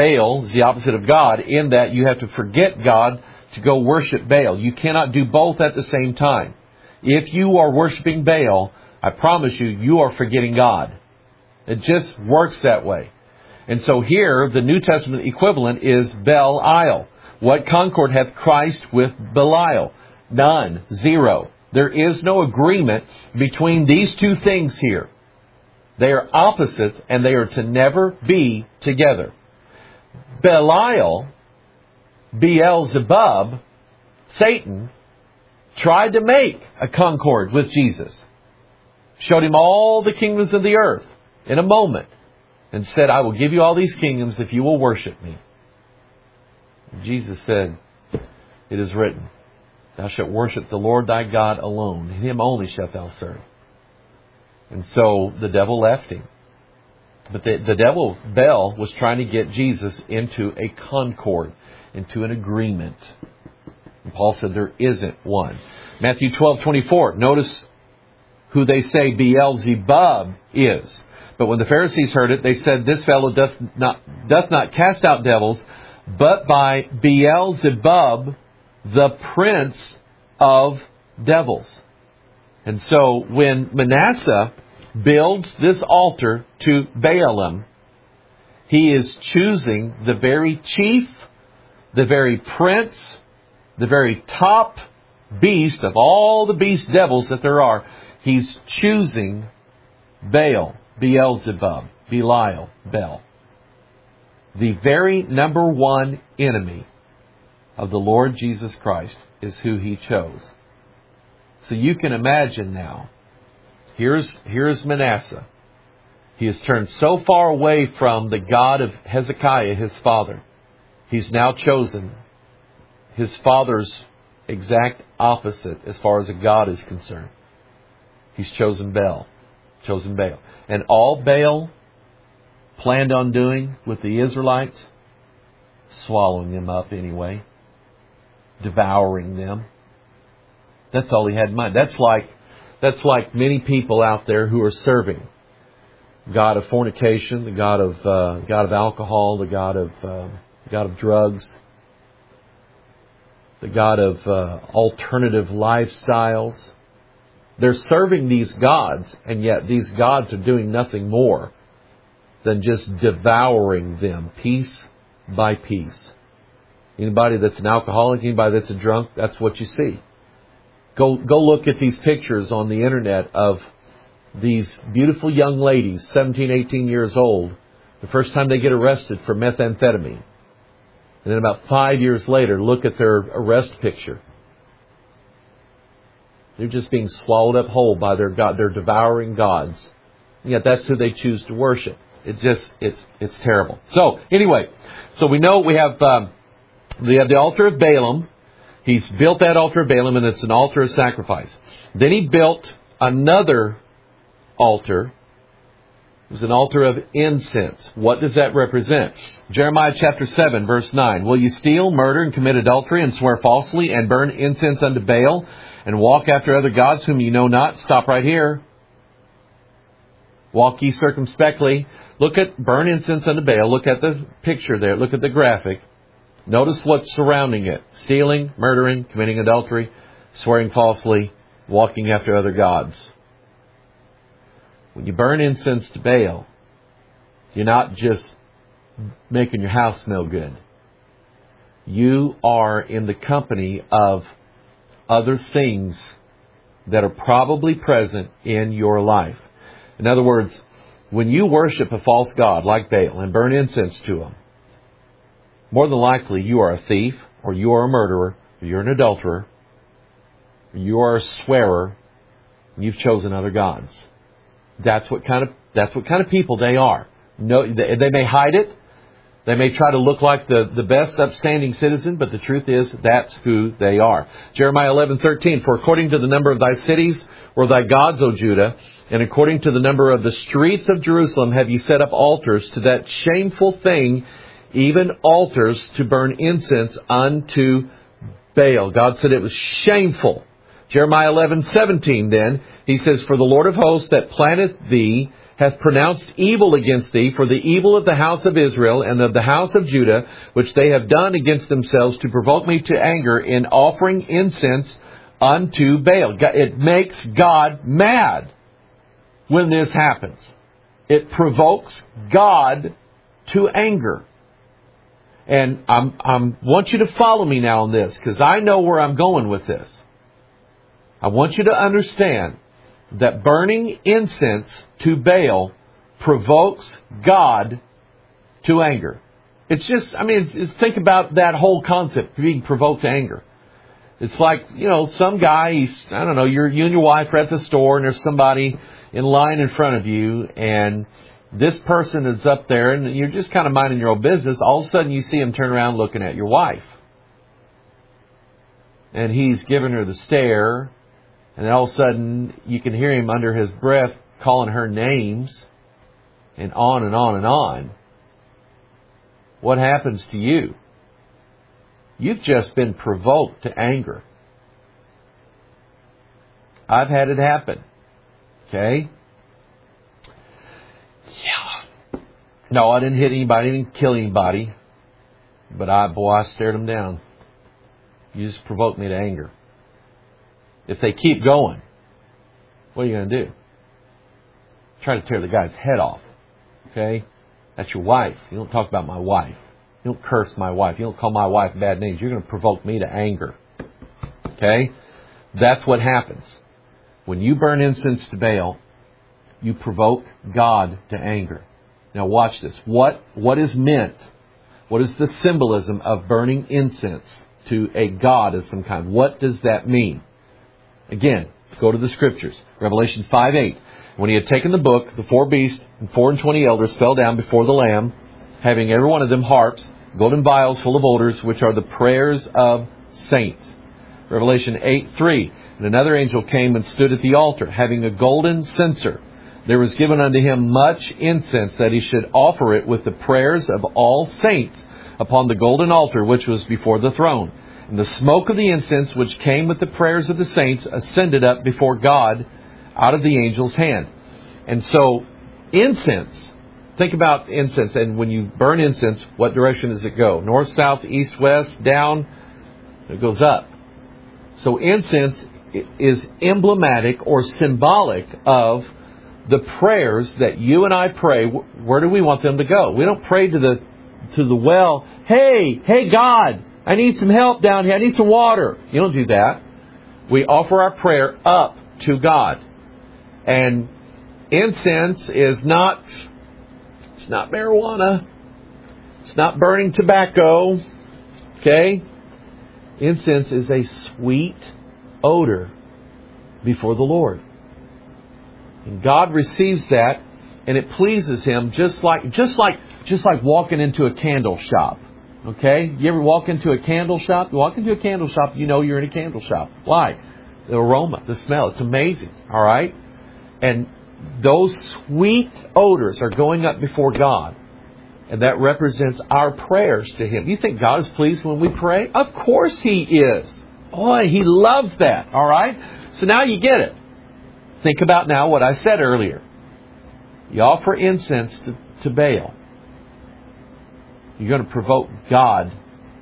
God, in that you have to forget God to go worship Baal. You cannot do both at the same time. If you are worshiping Baal, I promise you, you are forgetting God. It just works that way. And so here, the New Testament equivalent is Belial. What concord hath Christ with Belial? None. Zero. There is no agreement between these two things here. They are opposites, and they are to never be together. Belial, Beelzebub, Satan, tried to make a concord with Jesus. Showed him all the kingdoms of the earth in a moment. And said, I will give you all these kingdoms if you will worship me. And Jesus said, it is written, thou shalt worship the Lord thy God alone. Him only shalt thou serve. And so the devil left him. But the devil, Baal, was trying to get Jesus into a concord, into an agreement. And Paul said there isn't one. Matthew 12:24. Notice who they say Beelzebub is. But when the Pharisees heard it, they said, this fellow doth not cast out devils, but by Beelzebub, the prince of devils. And so when Manasseh builds this altar to Baalim, he is choosing the very chief, the very prince, the very top beast of all the beast devils that there are. He's choosing Baal, Beelzebub, Belial, Baal. The very number one enemy of the Lord Jesus Christ is who he chose. So you can imagine now, here's Manasseh. He has turned so far away from the God of Hezekiah, his father. He's now chosen his father's exact opposite as far as a God is concerned. He's chosen Baal. And all Baal planned on doing with the Israelites, swallowing them up anyway, devouring them. That's all he had in mind. That's like many people out there who are serving God of fornication, the God of alcohol, the God of drugs, the God of alternative lifestyles. They're serving these gods, and yet these gods are doing nothing more than just devouring them piece by piece. Anybody that's an alcoholic, anybody that's a drunk, that's what you see. Go look at these pictures on the internet of these beautiful young ladies, 17, 18 years old, the first time they get arrested for methamphetamine. And then about 5 years later, look at their arrest picture. They're just being swallowed up whole by their God. They're devouring gods. And yet that's who they choose to worship. It's terrible. So anyway, so we know we have the altar of Balaam. He's built that altar of Balaam, and it's an altar of sacrifice. Then he built another altar. It was an altar of incense. What does that represent? Jeremiah chapter 7, verse 9. Will you steal, murder, and commit adultery, and swear falsely, and burn incense unto Baal, and walk after other gods whom you know not? Stop right here. Walk ye circumspectly. Burn incense unto Baal. Look at the picture there. Look at the graphic. Notice what's surrounding it. Stealing, murdering, committing adultery, swearing falsely, walking after other gods. When you burn incense to Baal, you're not just making your house smell good. You are in the company of other things that are probably present in your life. In other words, when you worship a false god like Baal and burn incense to him, more than likely you are a thief, or you are a murderer, or you're an adulterer, or you are a swearer, and you've chosen other gods. That's what kind of people they are. No, they may hide it. They may try to look like the best upstanding citizen, but the truth is that's who they are. Jeremiah 11:13, for according to the number of thy cities were thy gods, O Judah, and according to the number of the streets of Jerusalem have ye set up altars to that shameful thing, even altars to burn incense unto Baal. God said it was shameful Jeremiah 11:17 then, he says, For the Lord of hosts that planteth thee hath pronounced evil against thee for the evil of the house of Israel and of the house of Judah, which they have done against themselves to provoke me to anger in offering incense unto Baal. It makes God mad when this happens. It provokes God to anger. And I want you to follow me now on this, because I know where I'm going with this. I want you to understand that burning incense to Baal provokes God to anger. It's just, think about that whole concept, being provoked to anger. It's like, some guy, you and your wife are at the store and there's somebody in line in front of you, and this person is up there and you're just kind of minding your own business. All of a sudden you see him turn around looking at your wife. And he's giving her the stare. And then all of a sudden, you can hear him under his breath calling her names, and on and on and on. What happens to you? You've just been provoked to anger. I've had it happen. Okay? Yeah. No, I didn't hit anybody. I didn't kill anybody. But I stared them down. You just provoked me to anger. If they keep going, what are you going to do? Try to tear the guy's head off. Okay? That's your wife. You don't talk about my wife. You don't curse my wife. You don't call my wife bad names. You're going to provoke me to anger. Okay? That's what happens. When you burn incense to Baal, you provoke God to anger. Now watch this. What is meant? What is the symbolism of burning incense to a god of some kind? What does that mean? Again, go to the Scriptures. Revelation 5:8. When he had taken the book, the 4 beasts and 24 elders fell down before the Lamb, having every one of them harps, golden vials full of odors, which are the prayers of saints. Revelation 8:3. And another angel came and stood at the altar, having a golden censer. There was given unto him much incense, that he should offer it with the prayers of all saints upon the golden altar which was before the throne. And the smoke of the incense which came with the prayers of the saints ascended up before God out of the angel's hand. And so, incense, think about incense. And when you burn incense, what direction does it go? North, south, east, west, down? It goes up. So incense is emblematic or symbolic of the prayers that you and I pray. Where do we want them to go? We don't pray to the well, hey God, I need some help down here. I need some water. You don't do that. We offer our prayer up to God. And incense is not marijuana. It's not burning tobacco. Okay? Incense is a sweet odor before the Lord. And God receives that, and it pleases Him just like walking into a candle shop. Okay? You ever walk into a candle shop? You walk into a candle shop, you know you're in a candle shop. Why? The aroma, the smell. It's amazing. All right? And those sweet odors are going up before God. And that represents our prayers to Him. You think God is pleased when we pray? Of course He is. Boy, He loves that. All right? So now you get it. Think about now what I said earlier. You offer incense to Baal. You're going to provoke God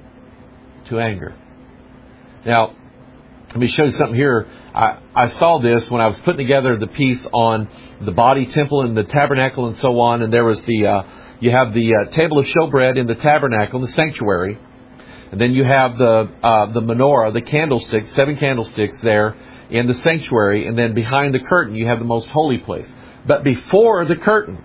to anger. Now, let me show you something here. I saw this when I was putting together the piece on the body temple and the tabernacle and so on. And there was you have the table of showbread in the tabernacle, the sanctuary. And then you have the menorah, the candlesticks, 7 candlesticks there in the sanctuary. And then behind the curtain, you have the most holy place. But before the curtain,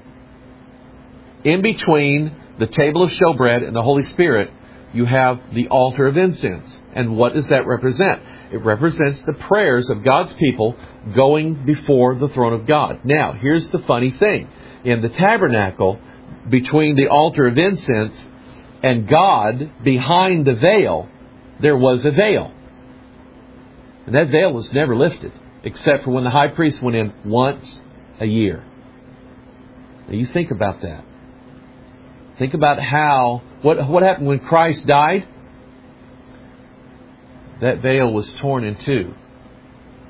in between the table of showbread and the Holy Spirit, you have the altar of incense. And what does that represent? It represents the prayers of God's people going before the throne of God. Now, here's the funny thing. In the tabernacle, between the altar of incense and God, behind the veil, there was a veil. And that veil was never lifted, except for when the high priest went in once a year. Now, you think about that. Think about what happened when Christ died. That veil was torn in two.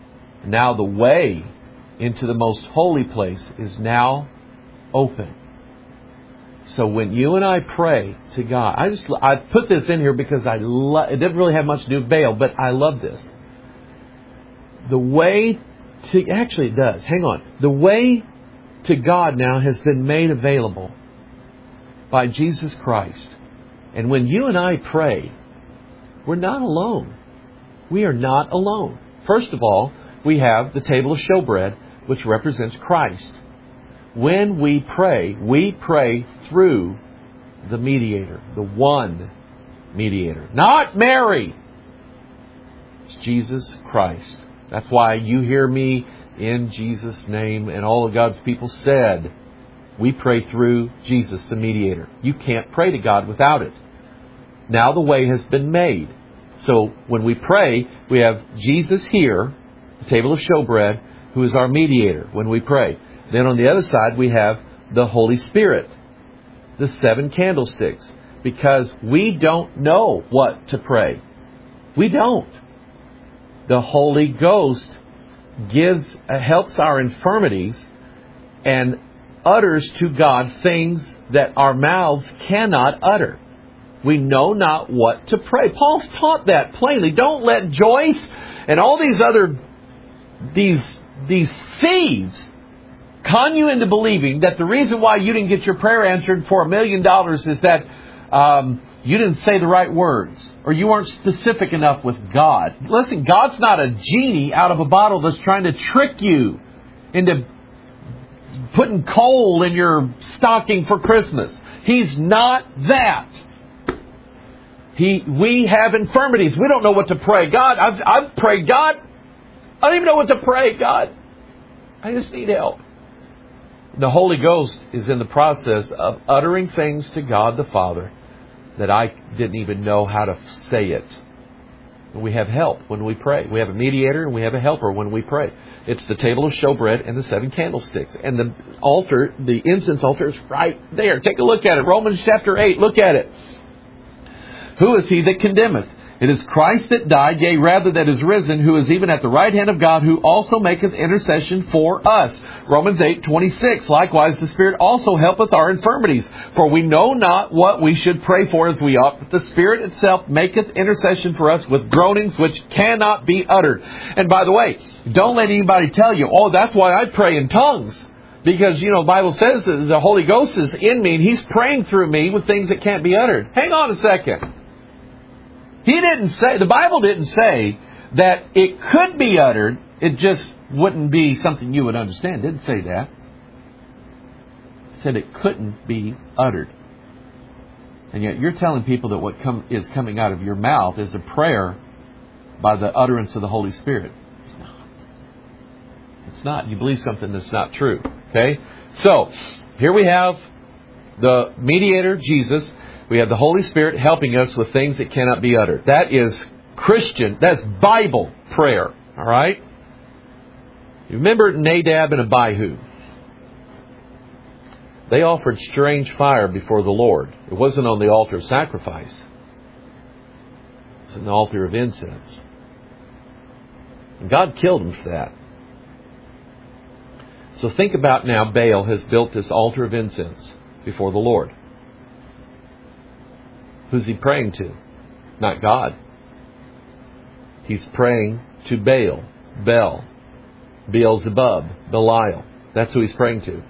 Now the way into the most holy place is now open. So when you and I pray to God, I put this in here because it didn't really have much to do with Baal, but I love this. The way to, actually it does, hang on. The way to God now has been made available by Jesus Christ. And when you and I pray, we're not alone. We are not alone. First of all, we have the table of showbread, which represents Christ. When we pray through the mediator, the one mediator. Not Mary. It's Jesus Christ. That's why you hear me in Jesus' name, and all of God's people said, we pray through Jesus, the mediator. You can't pray to God without it. Now the way has been made. So when we pray, we have Jesus here, the table of showbread, who is our mediator when we pray. Then on the other side, we have the Holy Spirit, the 7 candlesticks, because we don't know what to We don't. The Holy Ghost helps our infirmities and utters to God things that our mouths cannot utter. We know not what to pray. Paul's taught that plainly. Don't let Joyce and all these other these thieves con you into believing that the reason why you didn't get your prayer answered for $1 million is that you didn't say the right words, or you weren't specific enough with God. Listen, God's not a genie out of a bottle that's trying to trick you into putting coal in your stocking for Christmas. He's not that. We have infirmities. We don't know what to pray. God, I've prayed, God, I don't even know what to pray, God. I just need help. The Holy Ghost is in the process of uttering things to God the Father that I didn't even know how to say it. We have help when we pray. We have a mediator and we have a helper when we pray. It's the table of showbread and the 7 candlesticks. And the altar, the incense altar, is right there. Take a look at it. Romans chapter 8. Look at it. Who is he that condemneth? It is Christ that died, yea, rather that is risen, who is even at the right hand of God, who also maketh intercession for us. Romans 8:26. Likewise, the Spirit also helpeth our infirmities. For we know not what we should pray for as we ought, but the Spirit itself maketh intercession for us with groanings which cannot be uttered. And by the way, don't let anybody tell you, oh, that's why I pray in tongues. Because, the Bible says that the Holy Ghost is in me and He's praying through me with things that can't be uttered. Hang on a second. The Bible didn't say that it could be uttered, it just wouldn't be something you would understand. It didn't say that. It said it couldn't be uttered. And yet you're telling people that what is coming out of your mouth is a prayer by the utterance of the Holy Spirit. It's not. It's not. You believe something that's not true. Okay? So, here we have the mediator, Jesus. We have the Holy Spirit helping us with things that cannot be uttered. That is Christian, that's Bible prayer. All right? You remember Nadab and Abihu? They offered strange fire before the Lord. It wasn't on the altar of sacrifice. It was on the altar of incense. And God killed them for that. So think about now, Baal has built this altar of incense before the Lord. Who's he praying to? Not God. He's praying to Baal, Beelzebub, Belial. That's who he's praying to.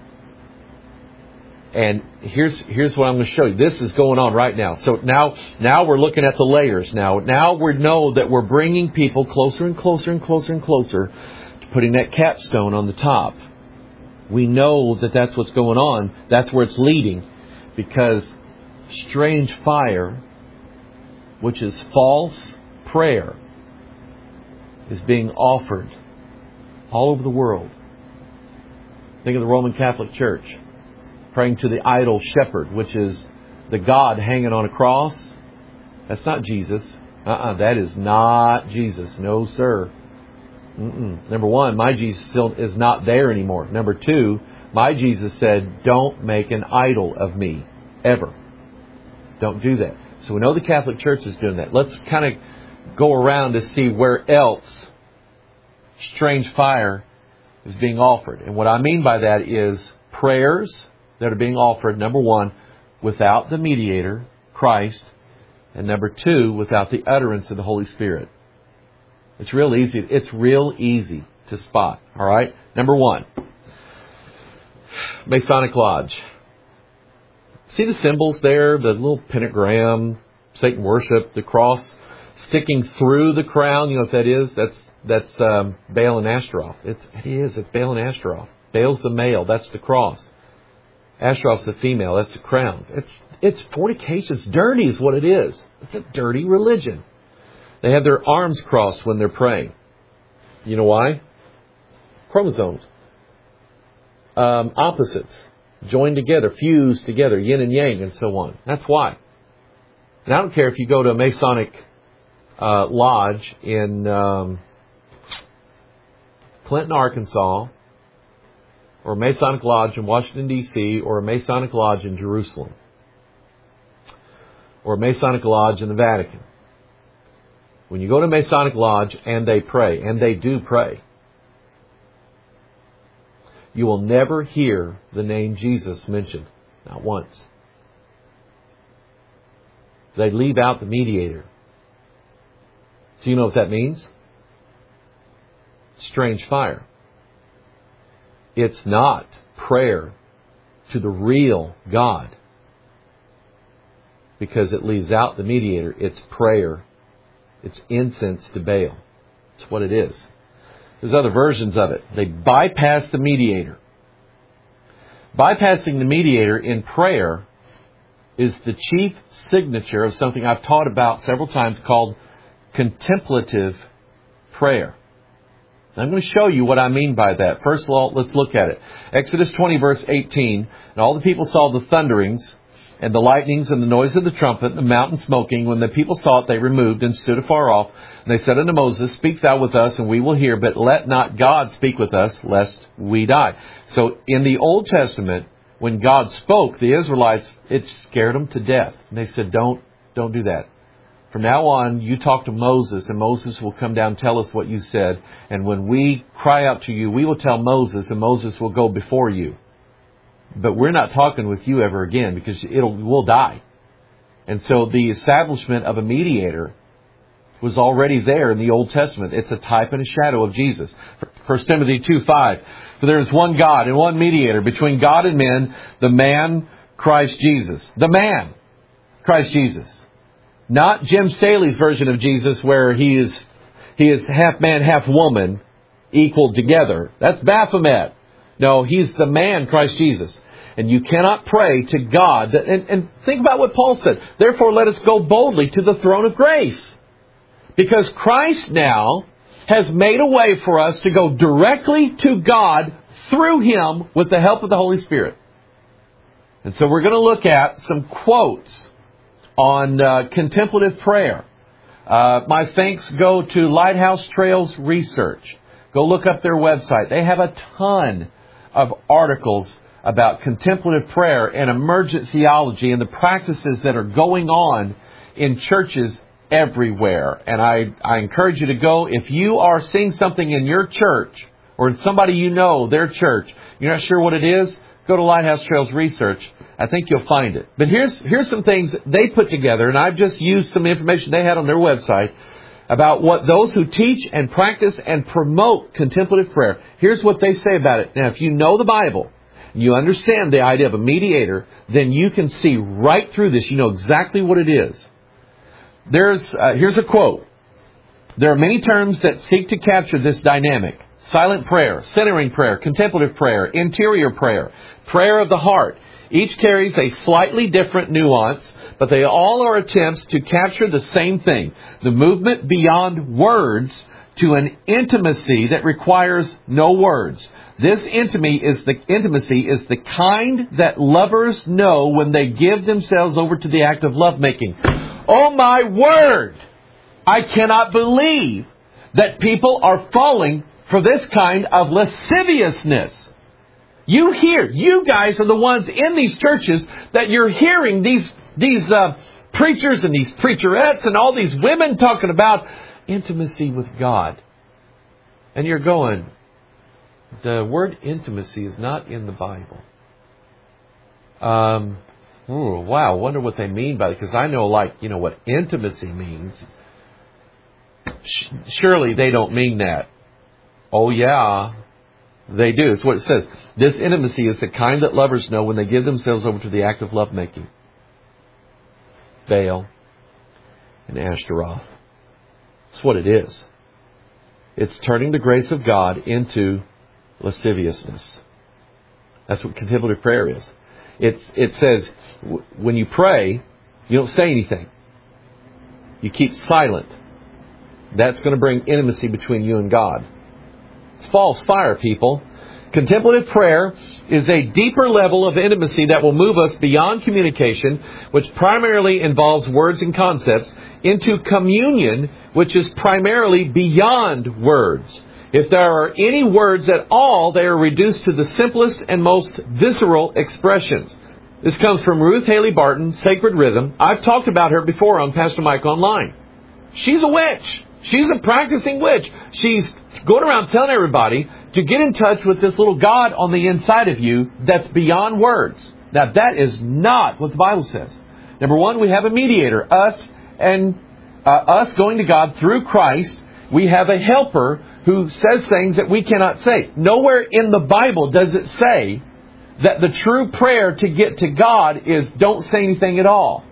And here's what I'm going to show you. This is going on right now. So now we're looking at the layers. Now we know that we're bringing people closer and closer and closer and closer to putting that capstone on the top. We know that that's what's going on. That's where it's leading. Because strange fire, which is false prayer, is being offered all over the world. Think of the Roman Catholic Church praying to the idol shepherd, which is the God hanging on a cross. That's not Jesus. That is not Jesus. No, sir. Number one, my Jesus still is not there anymore. Number two, my Jesus said, don't make an idol of me, ever. Don't do that. So we know the Catholic Church is doing that. Let's kind of go around to see where else strange fire is being offered. And what I mean by that is prayers that are being offered, number one, without the mediator, Christ, and number two, without the utterance of the Holy Spirit. It's real easy. It's real easy to spot. All right? Number one, Masonic Lodge. See the symbols there? The little pentagram, Satan worship, the cross sticking through the crown. You know what that is? That's Baal and Ashtaroth. It is. It's Baal and Ashtaroth. Baal's the male. That's the cross. Ashtaroth's the female. That's the crown. It's fornication. It's dirty is what it is. It's a dirty religion. They have their arms crossed when they're praying. You know why? Chromosomes. Opposites. Joined together. Fused together. Yin and yang and so on. That's why. And I don't care if you go to a Masonic lodge in Clinton, Arkansas, or a Masonic lodge in Washington, D.C., or a Masonic lodge in Jerusalem, or a Masonic lodge in the Vatican. When you go to a Masonic lodge and they pray, and they do pray, you will never hear the name Jesus mentioned. Not once. They leave out the mediator. So you know what that means? Strange fire. It's not prayer to the real God, because it leaves out the mediator. It's prayer. It's incense to Baal. That's what it is. There's other versions of it. They bypass the mediator. Bypassing the mediator in prayer is the chief signature of something I've taught about several times called contemplative prayer. I'm going to show you what I mean by that. First of all, let's look at it. Exodus 20, verse 18. And all the people saw the thunderings and the lightnings and the noise of the trumpet and the mountain smoking. When the people saw it, they removed and stood afar off. And they said unto Moses, Speak thou with us, and we will hear, but let not God speak with us, lest we die. So in the Old Testament, when God spoke, the Israelites, it scared them to death. And they said, don't do that. From now on, you talk to Moses, and Moses will come down and tell us what you said. And when we cry out to you, we will tell Moses, and Moses will go before you. But we're not talking with you ever again, because we'll die. And so the establishment of a mediator was already there in the Old Testament. It's a type and a shadow of Jesus. 1 Timothy 2:5. For there is one God and one mediator between God and men, the man, Christ Jesus. The man, Christ Jesus. Not Jim Staley's version of Jesus, where he is half man, half woman, equal together. That's Baphomet. No, he's the man, Christ Jesus. And you cannot pray to God. And think about what Paul said. Therefore, let us go boldly to the throne of grace. Because Christ now has made a way for us to go directly to God through Him with the help of the Holy Spirit. And so we're going to look at some quotes on contemplative prayer. My thanks go to Lighthouse Trails Research. Go look up their website. They have a ton of articles about contemplative prayer and emergent theology and the practices that are going on in churches everywhere. And I encourage you to go. If you are seeing something in your church or in somebody you know, their church, you're not sure what it is, go to Lighthouse Trails Research. I think you'll find it. But here's some things they put together, and I've just used some information they had on their website about what those who teach and practice and promote contemplative prayer. Here's what they say about it. Now, if you know the Bible, you understand the idea of a mediator, then you can see right through this. You know exactly what it is. Here's a quote. There are many terms that seek to capture this dynamic. Silent prayer, centering prayer, contemplative prayer, interior prayer, prayer of the heart. Each carries a slightly different nuance, but they all are attempts to capture the same thing. The movement beyond words to an intimacy that requires no words. This intimacy is the kind that lovers know when they give themselves over to the act of lovemaking. Oh my word! I cannot believe that people are falling for this kind of lasciviousness. You guys are the ones in these churches that you're hearing these preachers and these preacherettes and all these women talking about intimacy with God. And you're going, the word intimacy is not in the Bible. Wow, I wonder what they mean by it. Because I know, what intimacy means. Surely they don't mean that. Oh, yeah, they do. It's what it says. This intimacy is the kind that lovers know when they give themselves over to the act of lovemaking. Baal and Ashtaroth. That's what it is. It's turning the grace of God into lasciviousness. That's what contemplative prayer is. It says, when you pray, you don't say anything. You keep silent. That's going to bring intimacy between you and God. It's false fire, people. Contemplative prayer is a deeper level of intimacy that will move us beyond communication, which primarily involves words and concepts, into communion, which is primarily beyond words. If there are any words at all, they are reduced to the simplest and most visceral expressions. This comes from Ruth Haley Barton, Sacred Rhythm. I've talked about her before on Pastor Mike Online. She's a witch. She's a practicing witch. She's going around telling everybody to get in touch with this little God on the inside of you that's beyond words. Now, that is not what the Bible says. Number one, we have a mediator, us going to God through Christ. We have a helper who says things that we cannot say. Nowhere in the Bible does it say that the true prayer to get to God is don't say anything at all.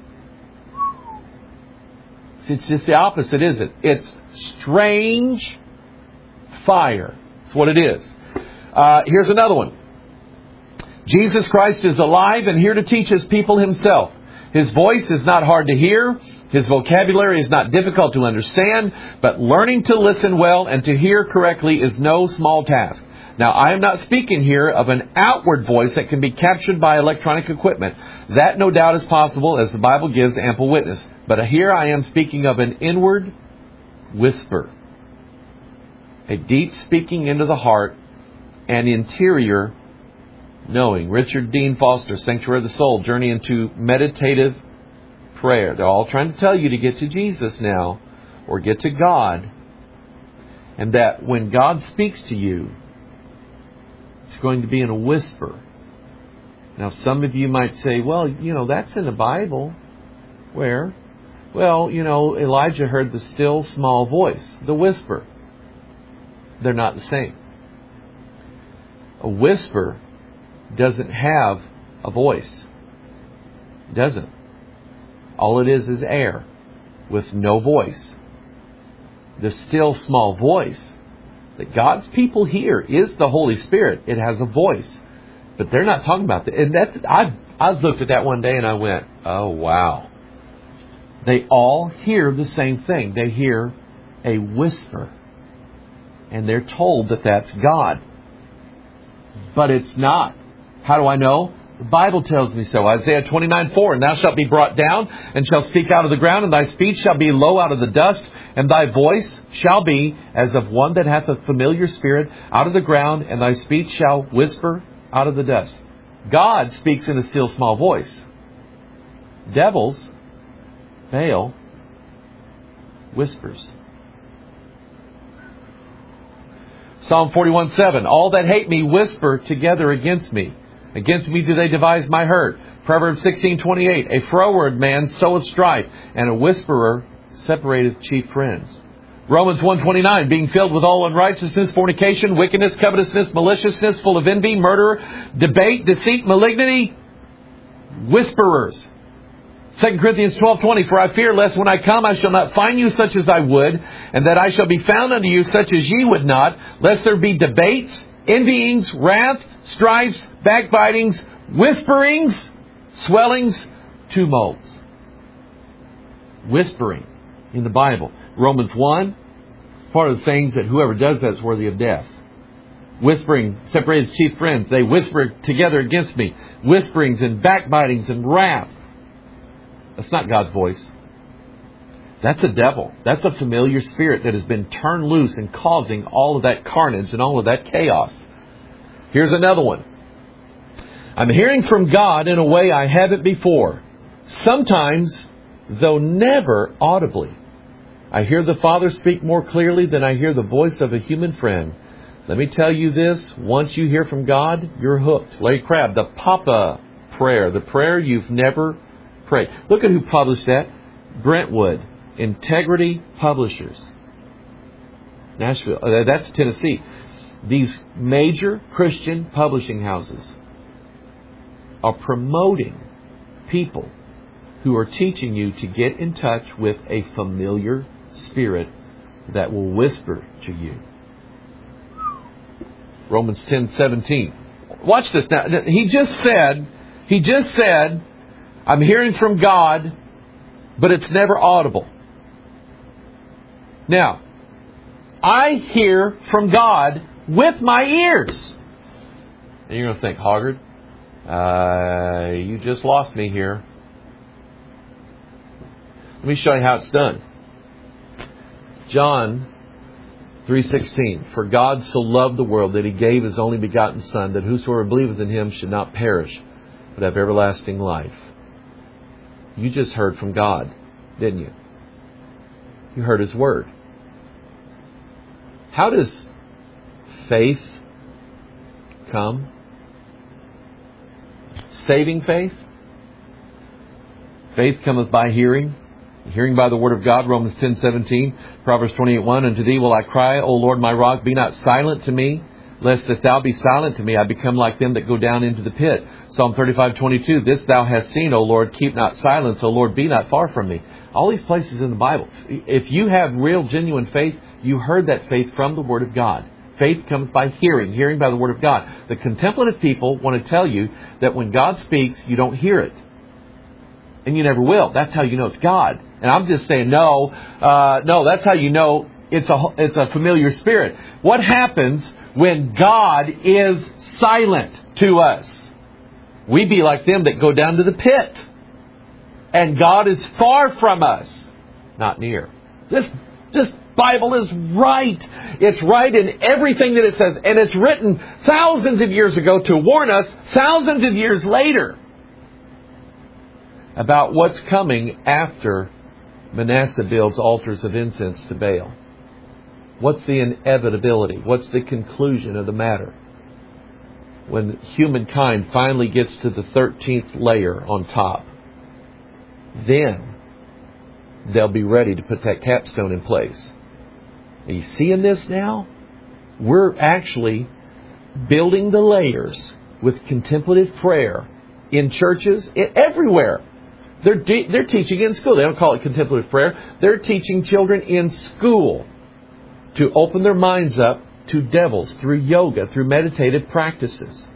It's just the opposite, isn't it? It's strange fire. That's what it is. Here's another one. Jesus Christ is alive and here to teach His people Himself. His voice is not hard to hear. His vocabulary is not difficult to understand. But learning to listen well and to hear correctly is no small task. Now, I am not speaking here of an outward voice that can be captured by electronic equipment. That no doubt is possible, as the Bible gives ample witness. But here I am speaking of an inward whisper. A deep speaking into the heart, an interior knowing. Richard Dean Foster, Sanctuary of the Soul, Journey into Meditative Prayer. They're all trying to tell you to get to Jesus now, or get to God. And that when God speaks to you, it's going to be in a whisper. Now, some of you might say, well, that's in the Bible. Where? Well, Elijah heard the still small voice, the whisper. They're not the same. A whisper doesn't have a voice. It doesn't. All it is air with no voice. The still small voice that God's people hear is the Holy Spirit. It has a voice. But they're not talking about that. And I looked at that one day and I went, oh, wow. They all hear the same thing. They hear a whisper. And they're told that that's God. But it's not. How do I know? The Bible tells me so. Isaiah 29:4, and thou shalt be brought down, and shalt speak out of the ground, and thy speech shall be low out of the dust, and thy voice shall be as of one that hath a familiar spirit out of the ground, and thy speech shall whisper out of the dust. God speaks in a still small voice. Devils, Baal, whispers. Psalm 41:7, all that hate me whisper together against me. Against me do they devise my hurt. Proverbs 16:28, a froward man soweth strife, and a whisperer separateth chief friends. Romans 1:29, being filled with all unrighteousness, fornication, wickedness, covetousness, maliciousness, full of envy, murder, debate, deceit, malignity, whisperers. 2 Corinthians 12:20, for I fear lest when I come I shall not find you such as I would, and that I shall be found unto you such as ye would not, lest there be debates, envyings, wrath, strifes, backbitings, whisperings, swellings, tumults. Whispering in the Bible. Romans 1, it's part of the things that whoever does that is worthy of death. Whispering separates chief friends. They whisper together against me. Whisperings and backbitings and wrath. That's not God's voice. That's a devil. That's a familiar spirit that has been turned loose and causing all of that carnage and all of that chaos. Here's another one. I'm hearing from God in a way I haven't before. Sometimes, though never audibly. I hear the Father speak more clearly than I hear the voice of a human friend. Let me tell you this, once you hear from God, you're hooked. Larry Crabb, the Papa prayer, the prayer you've never prayed. Look at who published that. Brentwood, Integrity Publishers. Nashville, that's Tennessee. These major Christian publishing houses are promoting people who are teaching you to get in touch with a familiar spirit that will whisper to you. Romans 10:17. Watch this now. He just said, I'm hearing from God, but it's never audible. Now, I hear from God with my ears. And you're going to think, Hoggard, you just lost me here. Let me show you how it's done. John 3:16. For God so loved the world that He gave His only begotten Son, that whosoever believeth in Him should not perish, but have everlasting life. You just heard from God, didn't you? You heard His Word. How does faith come? Saving faith? Faith cometh by hearing, hearing by the word of God, Romans 10:17, Proverbs 28:1, Unto thee will I cry, O Lord my rock, be not silent to me, lest if thou be silent to me, I become like them that go down into the pit. Psalm 35:22, This thou hast seen, O Lord, keep not silence, O Lord, be not far from me. All these places in the Bible. If you have real, genuine faith, you heard that faith from the Word of God. Faith comes by hearing, hearing by the Word of God. The contemplative people want to tell you that when God speaks, you don't hear it. And you never will. That's how you know it's God. And I'm just saying, no, that's how you know it's a familiar spirit. What happens when God is silent to us? We be like them that go down to the pit. And God is far from us, not near. This Bible is right. It's right in everything that it says. And it's written thousands of years ago to warn us thousands of years later about what's coming after Manasseh builds altars of incense to Baal. What's the inevitability? What's the conclusion of the matter? When humankind finally gets to the 13th layer on top, then they'll be ready to put that capstone in place. Are you seeing this now? We're actually building the layers with contemplative prayer in churches, everywhere. They're teaching in school. They don't call it contemplative prayer. They're teaching children in school to open their minds up to devils through yoga, through meditative practices.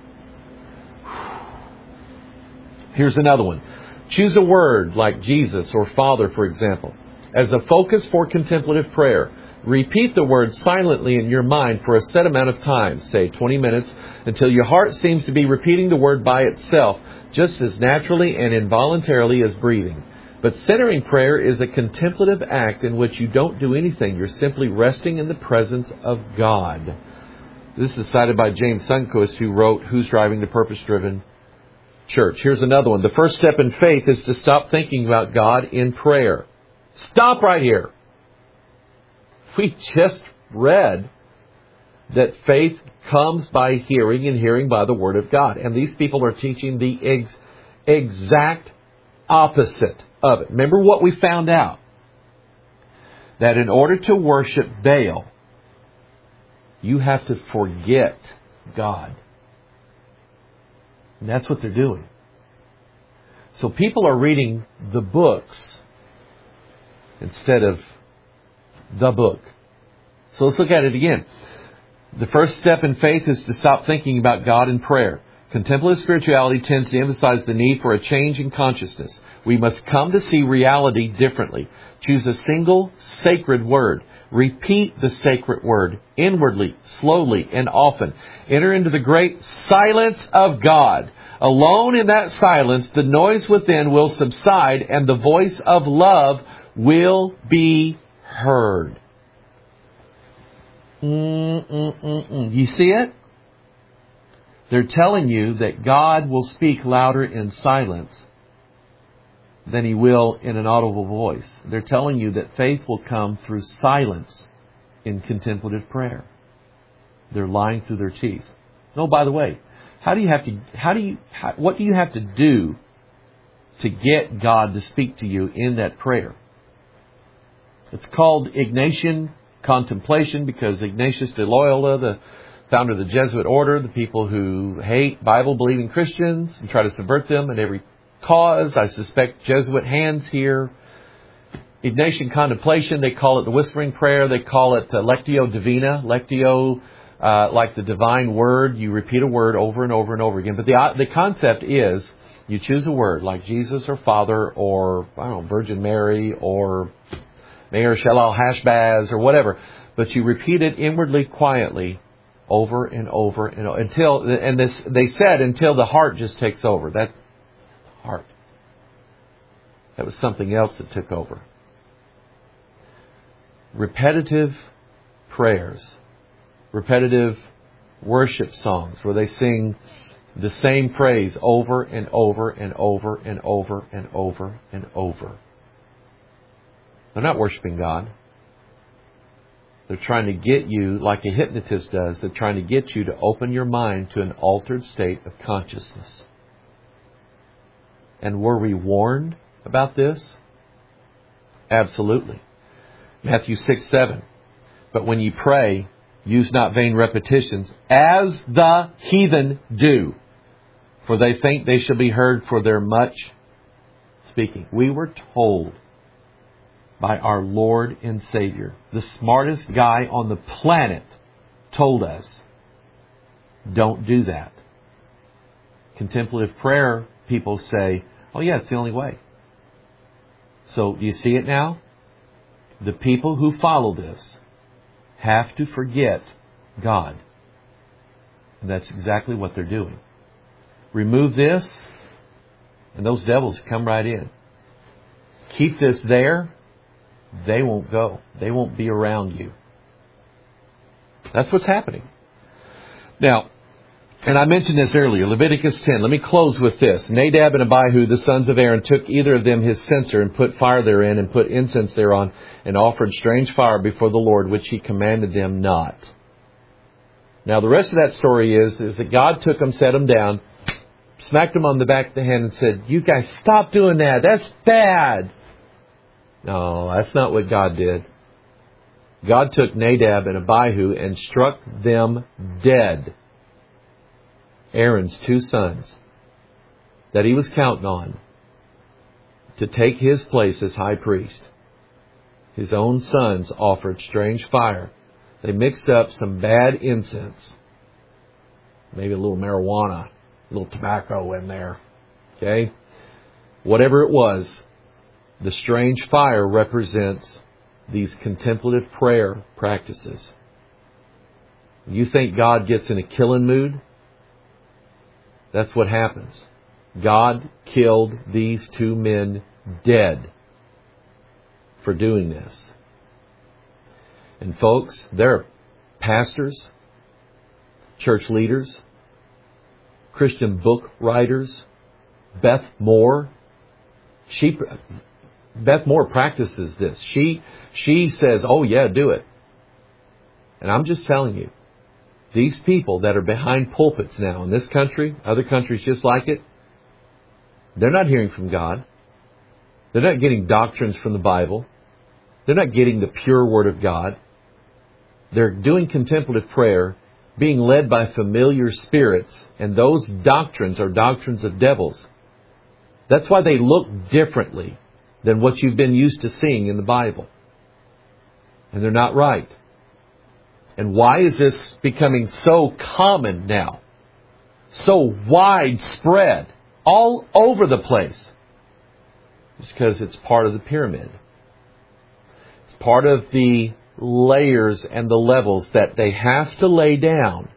Here's another one. Choose a word like Jesus or Father, for example, as the focus for contemplative prayer. Repeat the word silently in your mind for a set amount of time, say 20 minutes, until your heart seems to be repeating the word by itself, just as naturally and involuntarily as breathing. But centering prayer is a contemplative act in which you don't do anything. You're simply resting in the presence of God. This is cited by James Sunquist, who wrote Who's Driving the Purpose-Driven Church? Here's another one. The first step in faith is to stop thinking about God in prayer. Stop right here. We just read that faith comes by hearing and hearing by the Word of God. And these people are teaching the exact opposite of it. Remember what we found out? That in order to worship Baal, you have to forget God. And that's what they're doing. So people are reading the books instead of the book. So let's look at it again. The first step in faith is to stop thinking about God in prayer. Contemplative spirituality tends to emphasize the need for a change in consciousness. We must come to see reality differently. Choose a single sacred word. Repeat the sacred word inwardly, slowly, and often. Enter into the great silence of God. Alone in that silence, the noise within will subside and the voice of love will be heard. You see it? They're telling you that God will speak louder in silence than He will in an audible voice. They're telling you that faith will come through silence in contemplative prayer. They're lying through their teeth. No, by the way, what do you have to do to get God to speak to you in that prayer? It's called Ignatian contemplation because Ignatius de Loyola, the founder of the Jesuit order, the people who hate Bible-believing Christians and try to subvert them at every cause, I suspect Jesuit hands here. Ignatian contemplation, they call it the whispering prayer. They call it Lectio Divina. Lectio, like the divine word. You repeat a word over and over and over again. But the concept is you choose a word like Jesus or Father or, I don't know, Virgin Mary or Meir Shalal Hashbaz or whatever. But you repeat it inwardly, quietly, over and over and over, until the heart just takes over. That heart. That was something else that took over. Repetitive prayers, repetitive worship songs where they sing the same praise over and over and over and over and over and over. They're not worshiping God. They're trying to get you, like a hypnotist does, they're trying to get you to open your mind to an altered state of consciousness. And were we warned about this? Absolutely. Matthew 6:7. But when you pray, use not vain repetitions, as the heathen do, for they think they shall be heard for their much speaking. We were told by our Lord and Savior, the smartest guy on the planet, told us, don't do that. Contemplative prayer people say, oh yeah, it's the only way. So do you see it now? The people who follow this have to forget God. And that's exactly what they're doing. Remove this, and those devils come right in. Keep this there, they won't go. They won't be around you. That's what's happening. Now, and I mentioned this earlier, Leviticus 10. Let me close with this. Nadab and Abihu, the sons of Aaron, took either of them his censer and put fire therein and put incense thereon and offered strange fire before the Lord, which He commanded them not. Now, the rest of that story is that God took them, set them down, smacked them on the back of the hand and said, you guys stop doing that. That's bad. No, that's not what God did. God took Nadab and Abihu and struck them dead. Aaron's two sons that he was counting on to take his place as high priest. His own sons offered strange fire. They mixed up some bad incense, maybe a little marijuana, a little tobacco in there. Okay? Whatever it was, the strange fire represents these contemplative prayer practices. You think God gets in a killing mood? That's what happens. God killed these two men dead for doing this. And folks, there are pastors, church leaders, Christian book writers. Beth Moore. Beth Moore practices this. She says, oh yeah, do it. And I'm just telling you, these people that are behind pulpits now in this country, other countries just like it, they're not hearing from God. They're not getting doctrines from the Bible. They're not getting the pure Word of God. They're doing contemplative prayer, being led by familiar spirits, and those doctrines are doctrines of devils. That's why they look differently than what you've been used to seeing in the Bible. And they're not right. And why is this becoming so common now? So widespread, all over the place? It's because it's part of the pyramid. It's part of the layers and the levels that they have to lay down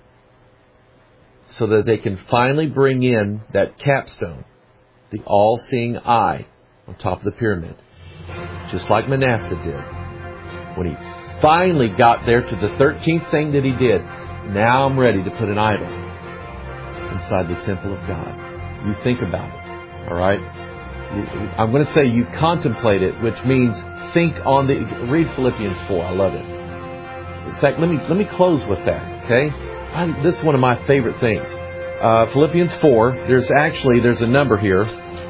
so that they can finally bring in that capstone, the all-seeing eye on top of the pyramid. Just like Manasseh did. When he finally got there to the 13th thing that he did, now I'm ready to put an idol inside the temple of God. You think about it. All right? I'm going to say you contemplate it, which means think on the... Read Philippians 4. I love it. In fact, let me close with that, okay? This is one of my favorite things. Philippians 4, there's a number here.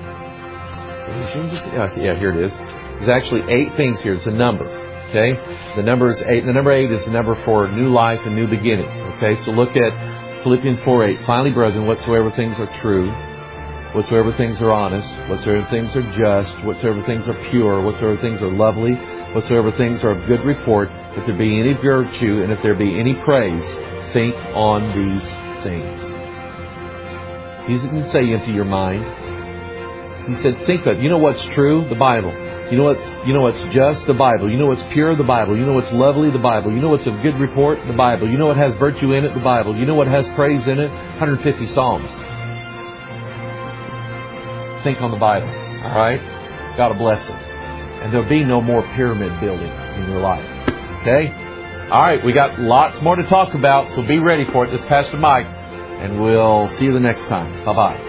Yeah, here it is. There's actually 8 things here. It's a number, okay? The number is 8. The number 8 is the number for new life and new beginnings, okay? So look at Philippians 4:8. Finally, brethren, whatsoever things are true, whatsoever things are honest, whatsoever things are just, whatsoever things are pure, whatsoever things are lovely, whatsoever things are of good report, if there be any virtue and if there be any praise, think on these things. He didn't say empty your mind. He said think of it. You know what's true? The Bible. You know what's just? The Bible. You know what's pure? The Bible. You know what's lovely? The Bible. You know what's of good report? The Bible. You know what has virtue in it? The Bible. You know what has praise in it? 150 Psalms. Think on the Bible. All right? God will bless it. And there'll be no more pyramid building in your life. Okay? All right. We got lots more to talk about, so be ready for it. This is Pastor Mike, and we'll see you the next time. Bye-bye.